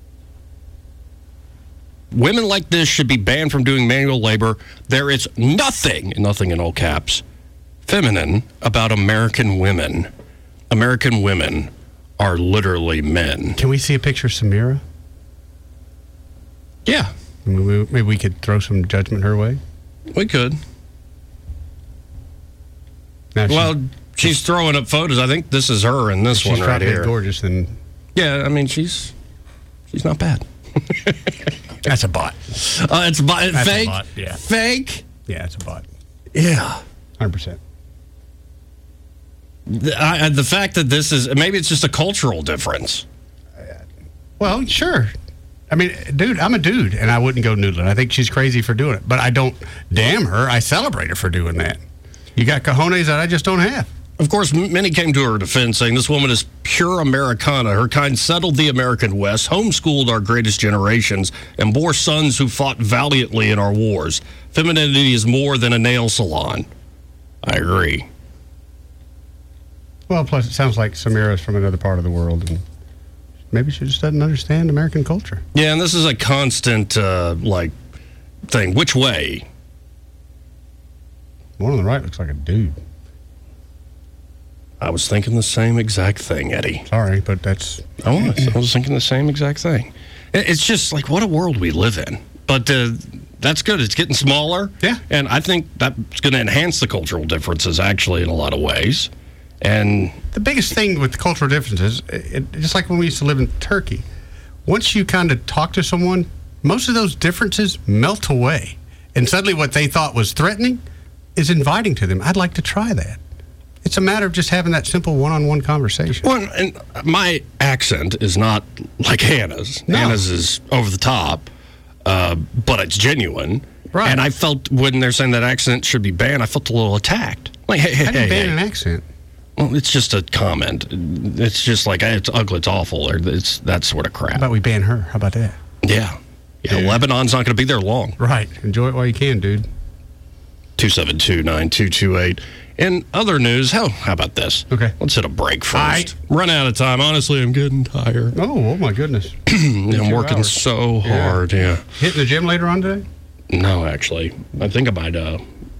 Women like this should be banned from doing manual labor. There is nothing, nothing in all caps, feminine about American women. American women are literally men. Can we see a picture of Samira? Yeah, Maybe we, maybe we could throw some judgment her way. we could. Now, she's- Well, she's throwing up photos. I think this is her in this she's one right probably here. gorgeous, and Yeah, I mean, she's she's not bad. that's a bot. Uh, it's bi- That's a fake. bot, yeah. Fake. Yeah, it's a bot. Yeah. one hundred percent. The, I, the fact that this is maybe it's just a cultural difference. Well, sure. I mean, dude, I'm a dude, and I wouldn't go noodling. I think she's crazy for doing it, but I don't damn her. I celebrate her for doing that. You got cojones that I just don't have. Of course, m- many came to her defense, saying this woman is pure Americana. Her kind settled the American West, homeschooled our greatest generations, and bore sons who fought valiantly in our wars. Femininity is more than a nail salon. I agree. Well, plus it sounds like Samira's from another part of the world, and maybe she just doesn't understand American culture. Yeah, and this is a constant, uh, like, thing. Which way? One on the right looks like a dude. I was thinking the same exact thing, Eddie. Sorry, but that's... I was. I was thinking the same exact thing. It's just like, what a world we live in. But uh, that's good. It's getting smaller. Yeah. And I think that's going to enhance the cultural differences, actually, in a lot of ways. And the biggest thing with the cultural differences, it, just like when we used to live in Turkey, once you kind of talk to someone, most of those differences melt away. And suddenly what they thought was threatening is inviting to them. I'd like to try that. It's a matter of just having that simple one-on-one conversation. Well, and my accent is not like Hannah's. No. Hannah's is over the top, uh, but it's genuine. Right. And I felt when they're saying that accent should be banned, I felt a little attacked. Like, hey, hey, How do you hey, ban hey. an accent? Well, it's just a comment. It's just like, it's ugly, it's awful, or it's that sort of crap. How about we ban her? How about that? Yeah. Yeah, yeah. Lebanon's not going to be there long. Right. Enjoy it while you can, dude. two seven two, nine two two eight. In other news, how, how about this? Okay. Let's hit a break first. Right. Run out of time. Honestly, I'm getting tired. Oh, oh my goodness. I'm working hours. so hard, yeah. yeah. Hitting the gym later on today? No, actually. I think I might uh,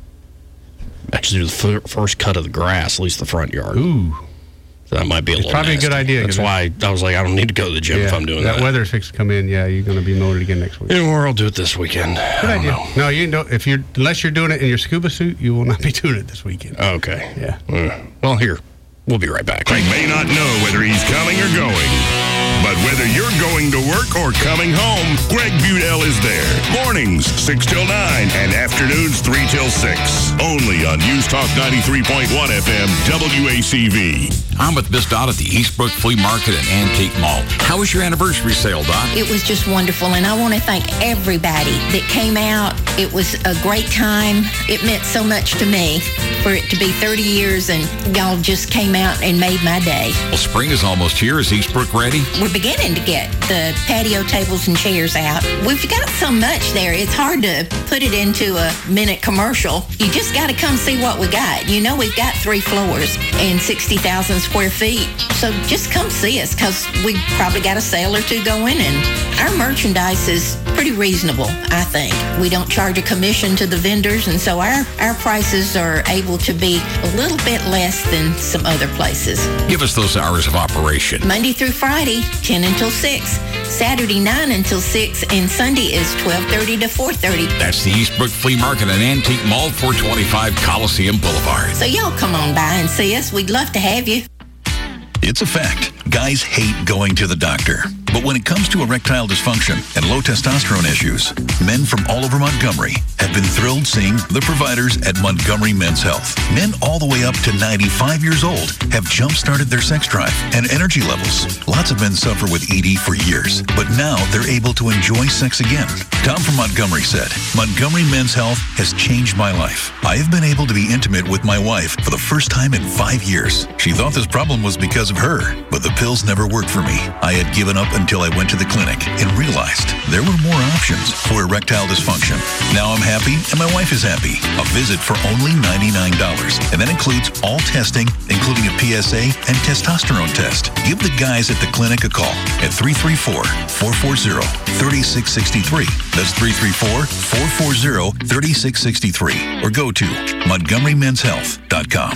actually do the f- first cut of the grass, at least the front yard. Ooh. So that might be a it's little probably nasty. a good idea. That's why I was like, I don't need to go to the gym yeah, if I'm doing that. That weather's fixed to come in. Yeah, you're going to be loaded again next week. Yeah, or I'll do it this weekend. Good idea. Know. No, you don't. If you're unless you're doing it in your scuba suit, you will not be doing it this weekend. Okay. Yeah. Uh, well, here. We'll be right back. Craig may not know whether he's coming or going, but whether you're going to work or coming home, Greg Budell is there. Mornings, six till nine, and afternoons, three till six. Only on News Talk ninety-three point one F M, W A C V. I'm with Miss Dot at the Eastbrook Flea Market and Antique Mall. How was your anniversary sale, Dot? It was just wonderful, and I want to thank everybody that came out. It was a great time. It meant so much to me for it to be thirty years, and y'all just came out and made my day. Well, spring is almost here. Is Eastbrook ready? We're beginning to get the patio tables and chairs out. We've got so much there, it's hard to put it into a minute commercial. You just got to come see what we got. You know, we've got three floors and sixty thousand square feet. So just come see us, because we probably got a sale or two going, and our merchandise is pretty reasonable, I think. We don't charge a commission to the vendors, and so our, our prices are able to be a little bit less than some other places. Give us those hours of operation. Monday through Friday, ten until six. Saturday, nine until six. And Sunday is twelve thirty to four thirty. That's the Eastbrook Flea Market and Antique Mall, four twenty-five Coliseum Boulevard. So y'all come on by and see us. We'd love to have you. It's a fact. Guys hate going to the doctor. But when it comes to erectile dysfunction and low testosterone issues, men from all over Montgomery have been thrilled seeing the providers at Montgomery Men's Health. Men all the way up to ninety-five years old have jump-started their sex drive and energy levels. Lots of men suffer with E D for years, but now they're able to enjoy sex again. Tom from Montgomery said, Montgomery Men's Health has changed my life. I have been able to be intimate with my wife for the first time in five years. She thought this problem was because of her, but the pills never worked for me. I had given up until I went to the clinic and realized there were more options for erectile dysfunction. Now I'm happy and my wife is happy. A visit for only ninety-nine dollars, and that includes all testing, including a P S A and testosterone test. Give the guys at the clinic a call at three three four, four four zero, three six six three. That's three three four, four four zero, three six six three. Or go to Montgomery Men's Health dot com.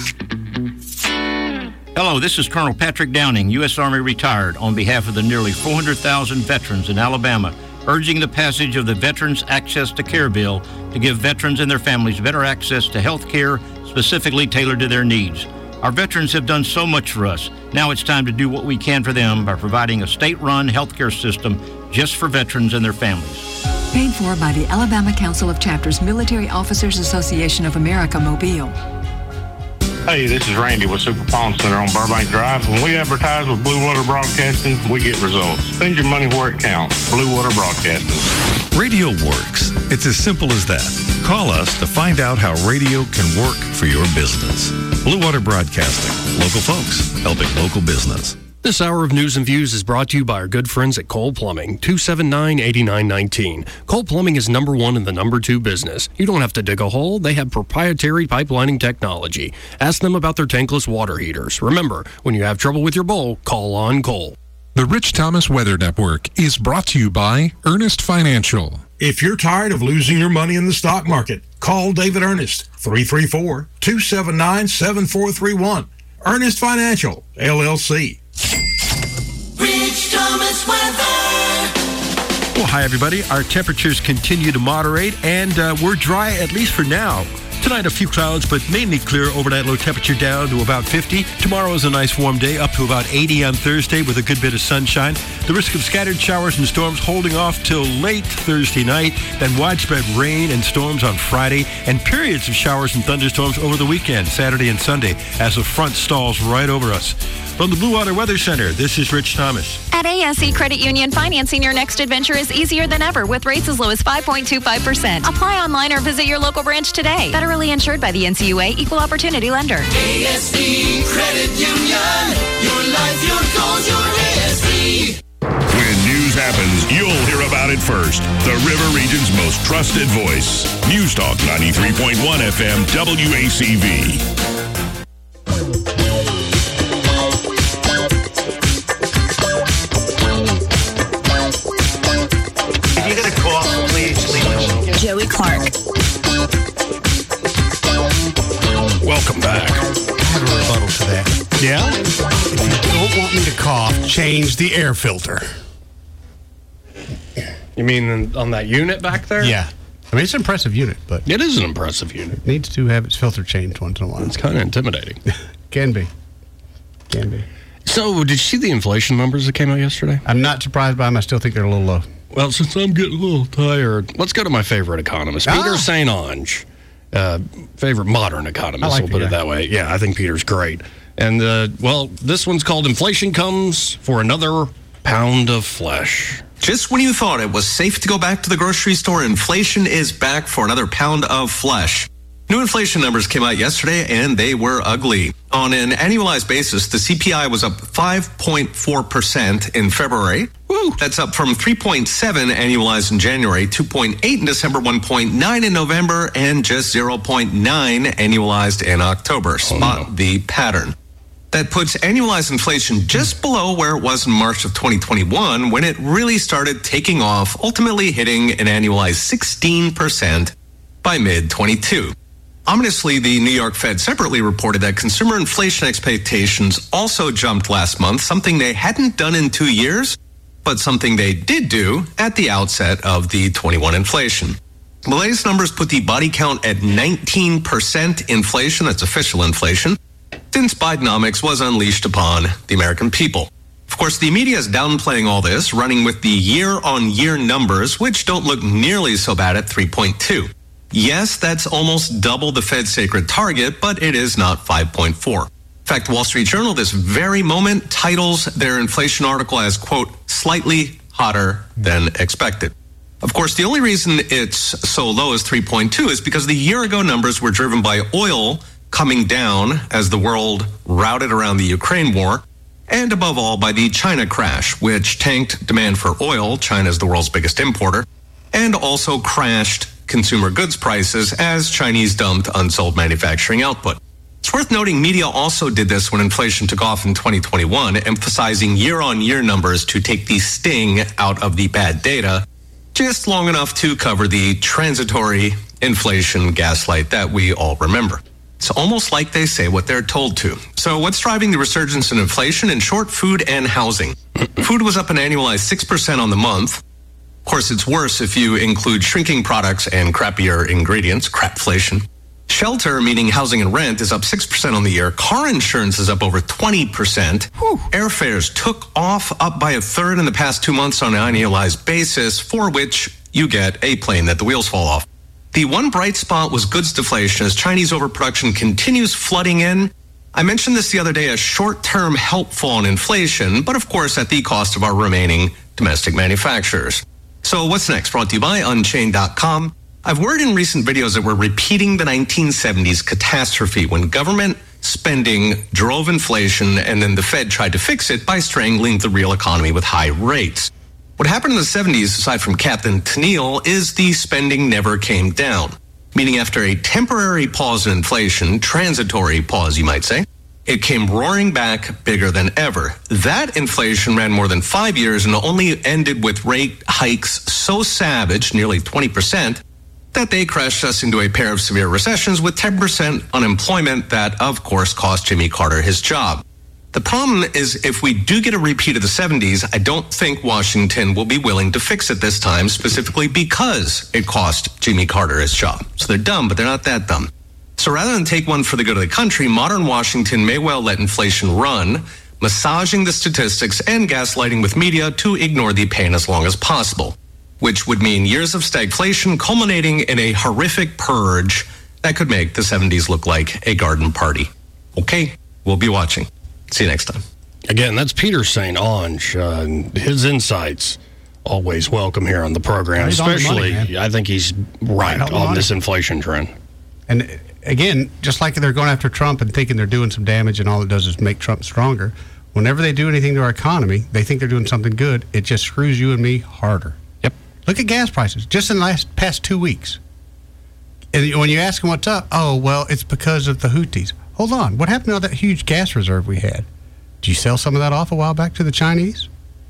Hello, this is Colonel Patrick Downing, U S Army retired, on behalf of the nearly four hundred thousand veterans in Alabama, urging the passage of the Veterans Access to Care Bill to give veterans and their families better access to health care specifically tailored to their needs. Our veterans have done so much for us. Now it's time to do what we can for them by providing a state-run health care system just for veterans and their families. Paid for by the Alabama Council of Chapters Military Officers Association of America, Mobile. Hey, this is Randy with Super Palm Center on Burbank Drive. When we advertise with Blue Water Broadcasting, we get results. Spend your money where it counts. Blue Water Broadcasting. Radio works. It's as simple as that. Call us to find out how radio can work for your business. Blue Water Broadcasting. Local folks helping local business. This hour of News and Views is brought to you by our good friends at Cole Plumbing, two seven nine, eight nine one nine. Cole Plumbing is number one in the number two business. You don't have to dig a hole. They have proprietary pipelining technology. Ask them about their tankless water heaters. Remember, when you have trouble with your bowl, call on Cole. The Rich Thomas Weather Network is brought to you by Ernest Financial. If you're tired of losing your money in the stock market, call David Ernest, three three four, two seven nine, seven four three one. Ernest Financial, L L C. Rich Thomas weather. Well, hi, everybody. Our temperatures continue to moderate, and uh, we're dry, at least for now. Tonight, a few clouds, but mainly clear. Overnight low temperature down to about fifty. Tomorrow is a nice warm day, up to about eighty on Thursday with a good bit of sunshine. The risk of scattered showers and storms holding off till late Thursday night. Then widespread rain and storms on Friday, and periods of showers and thunderstorms over the weekend, Saturday and Sunday, as the front stalls right over us. From the Blue Water Weather Center, this is Rich Thomas. At A S E Credit Union, financing your next adventure is easier than ever with rates as low as five point two five percent. Apply online or visit your local branch today. Federally insured by the N C U A, Equal Opportunity Lender. A S E Credit Union. Your life, your goals, your A S E. When news happens, you'll hear about it first. The River Region's most trusted voice. News Talk ninety-three point one F M W A C V. If you get a call, please leave. Joey Clark. Welcome back. I have a rebuttal to that. Yeah? If you don't want me to cough, change the air filter. You mean on that unit back there? Yeah. I mean, it's an impressive unit, but... It is an impressive unit. It needs to have its filter changed once in a while. It's kind of intimidating. Can be. Can be. So, did you see the inflation numbers that came out yesterday? I'm not surprised by them. I still think they're a little low. Well, since I'm getting a little tired, let's go to my favorite economist, Ah. Peter Saint Onge. Uh, favorite modern economist, I like we'll put Peter. it that way. Yeah, I think Peter's great. And, uh, well, this one's called Inflation Comes for Another Pound of Flesh. Just when you thought it was safe to go back to the grocery store, inflation is back for another pound of flesh. New inflation numbers came out yesterday, and they were ugly. On an annualized basis, the C P I was up five point four percent in February. Woo! That's up from three point seven annualized in January, two point eight in December, one point nine in November, and just zero point nine annualized in October. Spot oh, no. the pattern. That puts annualized inflation just below where it was in March of twenty twenty-one, when it really started taking off, ultimately hitting an annualized sixteen percent by mid twenty-two. Ominously, the New York Fed separately reported that consumer inflation expectations also jumped last month, something they hadn't done in two years, but something they did do at the outset of the twenty-one inflation. The latest numbers put the body count at nineteen percent inflation, that's official inflation, since Bidenomics was unleashed upon the American people. Of course, the media is downplaying all this, running with the year-on-year numbers, which don't look nearly so bad at three point two. Yes, that's almost double the Fed's sacred target, but it is not five point four. In fact, Wall Street Journal this very moment titles their inflation article as, quote, slightly hotter than expected. Of course, the only reason it's so low as three point two is because the year-ago numbers were driven by oil coming down as the world routed around the Ukraine war, and above all by the China crash, which tanked demand for oil, China is the world's biggest importer, and also crashed consumer goods prices as Chinese dumped unsold manufacturing output. It's worth noting media also did this when inflation took off in twenty twenty-one, emphasizing year-on-year numbers to take the sting out of the bad data, just long enough to cover the transitory inflation gaslight that we all remember. It's almost like they say what they're told to. So what's driving the resurgence in inflation? In short, food and housing. Food was up an annualized six percent on the month. Of course, it's worse if you include shrinking products and crappier ingredients, crapflation. Shelter, meaning housing and rent, is up six percent on the year. Car insurance is up over twenty percent. Whew. Airfares took off, up by a third in the past two months on an annualized basis, for which you get a plane that the wheels fall off. The one bright spot was goods deflation as Chinese overproduction continues flooding in. I mentioned this the other day as short-term helpful on inflation, but of course at the cost of our remaining domestic manufacturers. So what's next? Brought to you by Unchained dot com. I've worried in recent videos that we're repeating the nineteen seventies catastrophe when government spending drove inflation and then the Fed tried to fix it by strangling the real economy with high rates. What happened in the seventies, aside from Captain Tennille, is the spending never came down. Meaning after a temporary pause in inflation, transitory pause you might say, It came roaring back bigger than ever. That inflation ran more than five years and only ended with rate hikes so savage, nearly twenty percent, that they crashed us into a pair of severe recessions with ten percent unemployment that, of course, cost Jimmy Carter his job. The problem is, if we do get a repeat of the seventies, I don't think Washington will be willing to fix it this time, specifically because it cost Jimmy Carter his job. So they're dumb, but they're not that dumb. So rather than take one for the good of the country, modern Washington may well let inflation run, massaging the statistics and gaslighting with media to ignore the pain as long as possible, which would mean years of stagflation culminating in a horrific purge that could make the seventies look like a garden party. Okay, we'll be watching. See you next time. Again, that's Peter Saint Onge. Uh, his insights always welcome here on the program, He's on the especially, money, I think he's right, Right on the on money. this inflation trend. And again, just like they're going after Trump and thinking they're doing some damage and all it does is make Trump stronger, whenever they do anything to our economy, they think they're doing something good. It just screws you and me harder. Yep. Look at gas prices just in the last past two weeks. And when you ask them what's up, oh, well, it's because of the Houthis. Hold on. What happened to all that huge gas reserve we had? Did you sell some of that off a while back to the Chinese?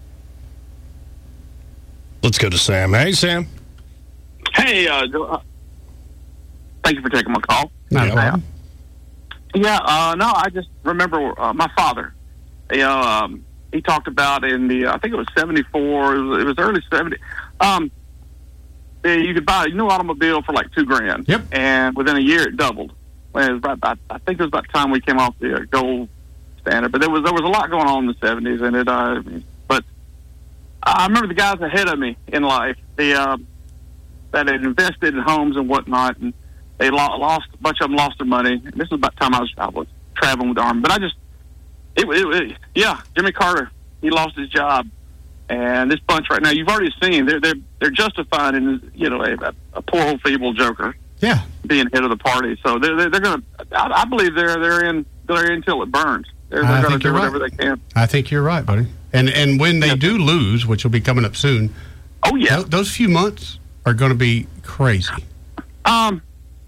Let's go to Sam. Hey, Sam. Hey, uh, uh, thank you for taking my call. Not a problem. Yeah, uh, no, I just remember uh, my father. You know, um, he talked about in the, I think it was seventy-four, it was, it was early seventies. Um, yeah, you could buy a new automobile for like two grand. Yep. And within a year, it doubled. Well, it was about, about, I think it was about the time we came off the uh, gold standard. But there was there was a lot going on in the seventies, and it. Uh, but I remember the guys ahead of me in life. They uh, that had invested in homes and whatnot, and they lo- lost a bunch of them lost their money. And this was about the time I was I was traveling with the Army. But I just, it, it, it yeah, Jimmy Carter, he lost his job, and this bunch right now, you've already seen they're they're they're justified in you know a, a poor old feeble joker. Yeah, being head of the party. So they're they're, they're going to. I believe they're they're in they're in until it burns. They're, they're going to do whatever right. they can. I think you're right, buddy. And and when they yeah. do lose, which will be coming up soon, oh yeah, th- those few months are going to be crazy. Um,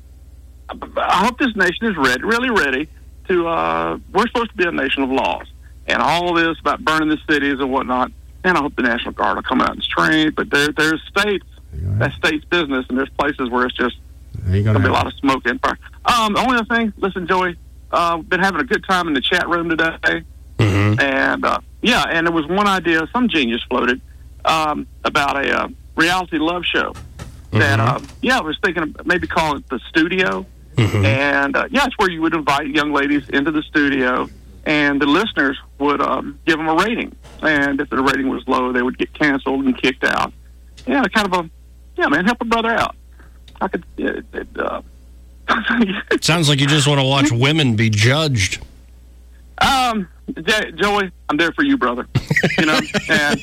I hope this nation is ready, really ready to. Uh, we're supposed to be a nation of laws, and all this about burning the cities and whatnot. And I hope the National Guard will come out and train. But there there's states that state's business, and there's places where it's just. There's going to be a lot of smoke and fire. Um, the only other thing, listen, Joey, uh, been having a good time in the chat room today. Mm-hmm. And, uh, yeah, and there was one idea, some genius floated, um, about a uh, reality love show. Mm-hmm. That, uh, yeah, I was thinking of maybe call it The Studio. Mm-hmm. And, uh, yeah, it's where you would invite young ladies into the studio, and the listeners would um, give them a rating. And if the rating was low, they would get canceled and kicked out. Yeah, kind of a, yeah, man, help a brother out. I could. It, it, uh, Sounds like you just want to watch women be judged. Um, J- Joey, I'm there for you, brother. You know, and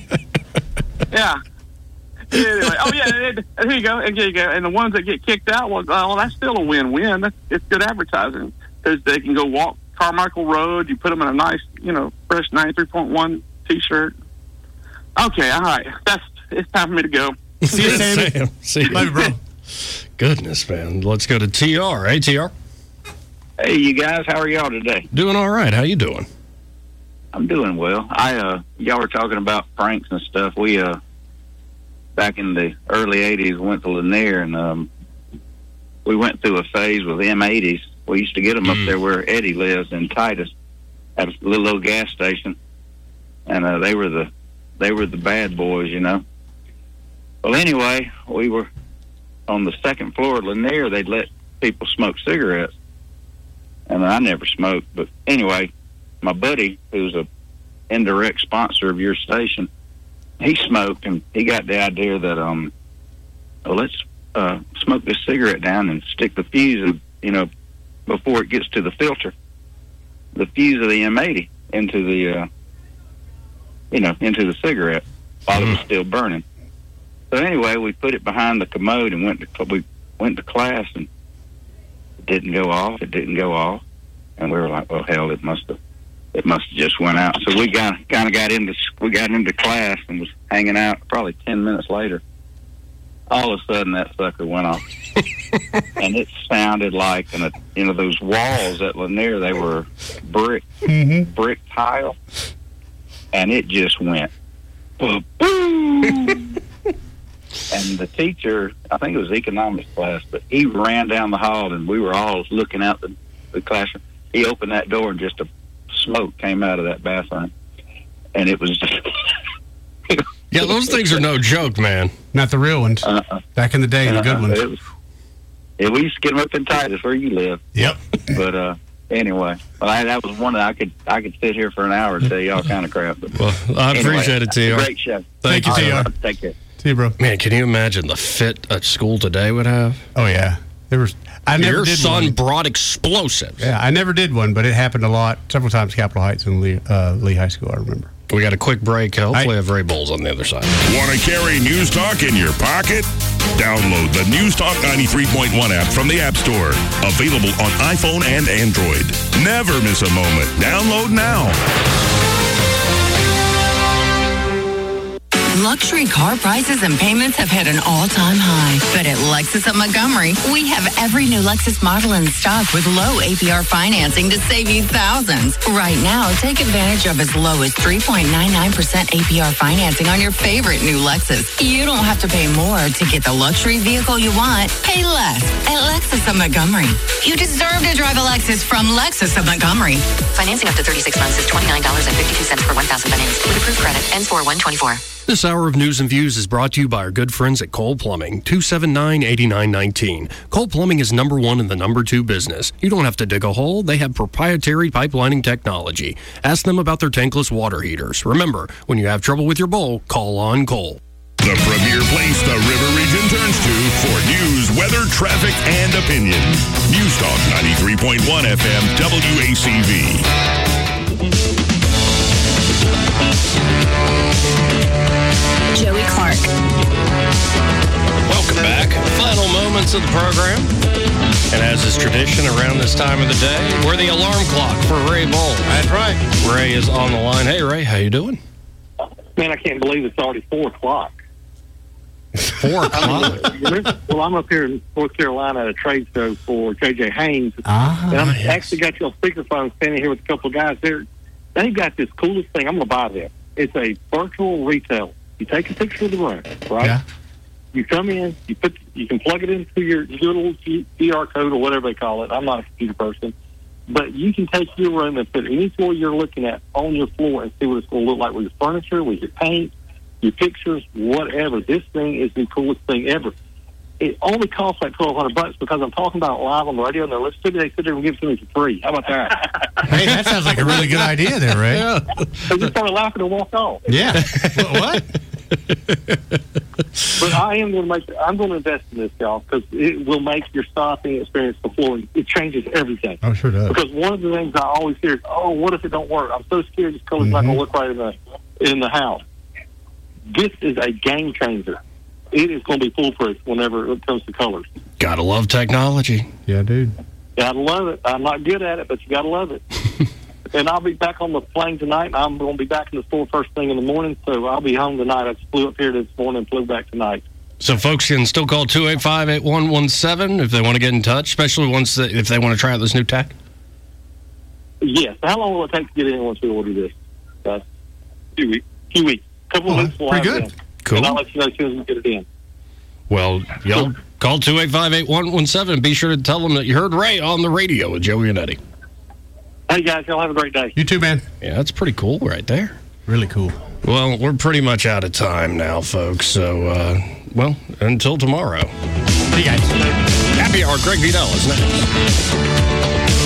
yeah. Anyway, oh yeah, it, here you go, and here you go. And the ones that get kicked out, well, well that's still a win-win. That's it's good advertising because they can go walk Carmichael Road. You put them in a nice, you know, fresh ninety-three point one T-shirt. Okay, all right. That's it's time for me to go. See you, Sam. See you. Love you, bro. Goodness, man. Let's go to T R. Hey, T R. Hey, you guys. How are y'all today? Doing all right. How you doing? I'm doing well. I uh, y'all were talking about pranks and stuff. We uh, back in the early eighties, went to Lanier, and um, we went through a phase with M eighties. We used to get them mm. up there where Eddie lives in Titus, at a little old gas station, and uh, they were the they were the bad boys, you know. Well, anyway, we were on the second floor of Lanier. They'd let people smoke cigarettes, and I never smoked. But anyway, my buddy, who's a indirect sponsor of your station, he smoked, and he got the idea that um, well, let's uh, smoke this cigarette down and stick the fuse, of, you know, before it gets to the filter, the fuse of the M eighty into the, uh, you know, into the cigarette while mm. it was still burning. So anyway, we put it behind the commode and went to we went to class, and it didn't go off. It didn't go off, and we were like, "Well, hell, it must have it must have just went out." So we got kind of got into we got into class and was hanging out. Probably ten minutes later, all of a sudden that sucker went off. And it sounded like, an, you know, those walls at Lanier, they were brick, mm-hmm. brick tile. And it just went, boom, boom. And the teacher, I think it was economics class, but he ran down the hall and we were all looking out the, the classroom. He opened that door and just a smoke came out of that bathroom. And it was just... Yeah, those things are no joke, man. Not the real ones. Uh-uh. Back in the day, uh-uh. the good ones. It was, yeah, we used to get them up in Titus where you live. Yep. But uh, anyway, well, I, that was one that I could I could sit here for an hour and tell you all kind of crap. But well, I anyway, appreciate it, T R. Great show. Thank, Thank you, T R. Take care. See you, bro. Man, can you imagine the fit a school today would have? Oh, yeah. There was. I never Your did son one. brought explosives. Yeah, I never did one, but it happened a lot, several times, Capitol Heights and Lee, uh, Lee High School, I remember. We got a quick break. Hopefully, I have Ray Bowles on the other side. Want to carry News Talk in your pocket? Download the News Talk ninety-three point one app from the App Store. Available on iPhone and Android. Never miss a moment. Download now. Luxury car prices and payments have hit an all-time high. But at Lexus of Montgomery, we have every new Lexus model in stock with low A P R financing to save you thousands. Right now, take advantage of as low as three point nine nine percent A P R financing on your favorite new Lexus. You don't have to pay more to get the luxury vehicle you want. Pay less at Lexus of Montgomery. You deserve to drive a Lexus from Lexus of Montgomery. Financing up to thirty-six months is twenty-nine dollars and fifty-two cents per one thousand financed. With approved credit. Ends for one twenty-four. This hour of News and Views is brought to you by our good friends at Cole Plumbing, two seven nine, eight nine one nine. Cole Plumbing is number one in the number two business. You don't have to dig a hole. They have proprietary pipelining technology. Ask them about their tankless water heaters. Remember, when you have trouble with your bowl, call on Cole. The premier place the River Region turns to for news, weather, traffic, and opinion. News Talk ninety-three point one F M W A C V. Joey Clark. Welcome back. Final moments of the program. And as is tradition around this time of the day, we're the alarm clock for Ray Bowles. That's right. Ray is on the line. Hey, Ray, how you doing? Man, I can't believe it's already four o'clock. Four o'clock? Well, I'm up here in North Carolina at a trade show for J J Haynes. Ah, and I'm yes. actually got you on speakerphone standing here with a couple of guys there. They've got this coolest thing. I'm going to buy this. It's a virtual retail. You take a picture of the room, right? Yeah. You come in, you put, you can plug it into your little Q R code or whatever they call it. I'm not a computer person. But you can take your room and put any floor you're looking at on your floor and see what it's going to look like with your furniture, with your paint, your pictures, whatever. This thing is the coolest thing ever. It only costs like twelve hundred bucks because I'm talking about it live on the radio and they're listening to me. They sit there and give it to me for free. How about that? Hey, that sounds like a really good idea there, Ray. Yeah. They just started laughing and walked off. Yeah. What? But I am going to make. I'm going to invest in this, y'all, because it will make your shopping experience for flooring. It changes everything. Oh, sure does. Because one of the things I always hear is, "Oh, what if it don't work? I'm so scared this color's mm-hmm. not going to look right in the in the house." This is a game changer. It is going to be foolproof whenever it comes to colors. Gotta love technology. Yeah, dude. Gotta love it. I'm not good at it, but you gotta love it. And I'll be back on the plane tonight. And I'm going to be back in the store first thing in the morning, so I'll be home tonight. I just flew up here this morning and flew back tonight. So folks can still call two eight five, eight one one seven if they want to get in touch, especially once they, if they want to try out this new tech? Yes. How long will it take to get in once we order this? Uh, two weeks. Two weeks. A couple oh, of weeks. We'll pretty have good. it in. Cool. And I'll let you know as soon as we get it in. Well, y'all call two eight five, eight one one seven and be sure to tell them that you heard Ray on the radio with Joey and Eddie. Hey, guys. Y'all have a great day. You too, man. Yeah, that's pretty cool right there. Really cool. Well, we're pretty much out of time now, folks. So, uh, well, until tomorrow. See you guys. Happy hour. Greg Vidal is next.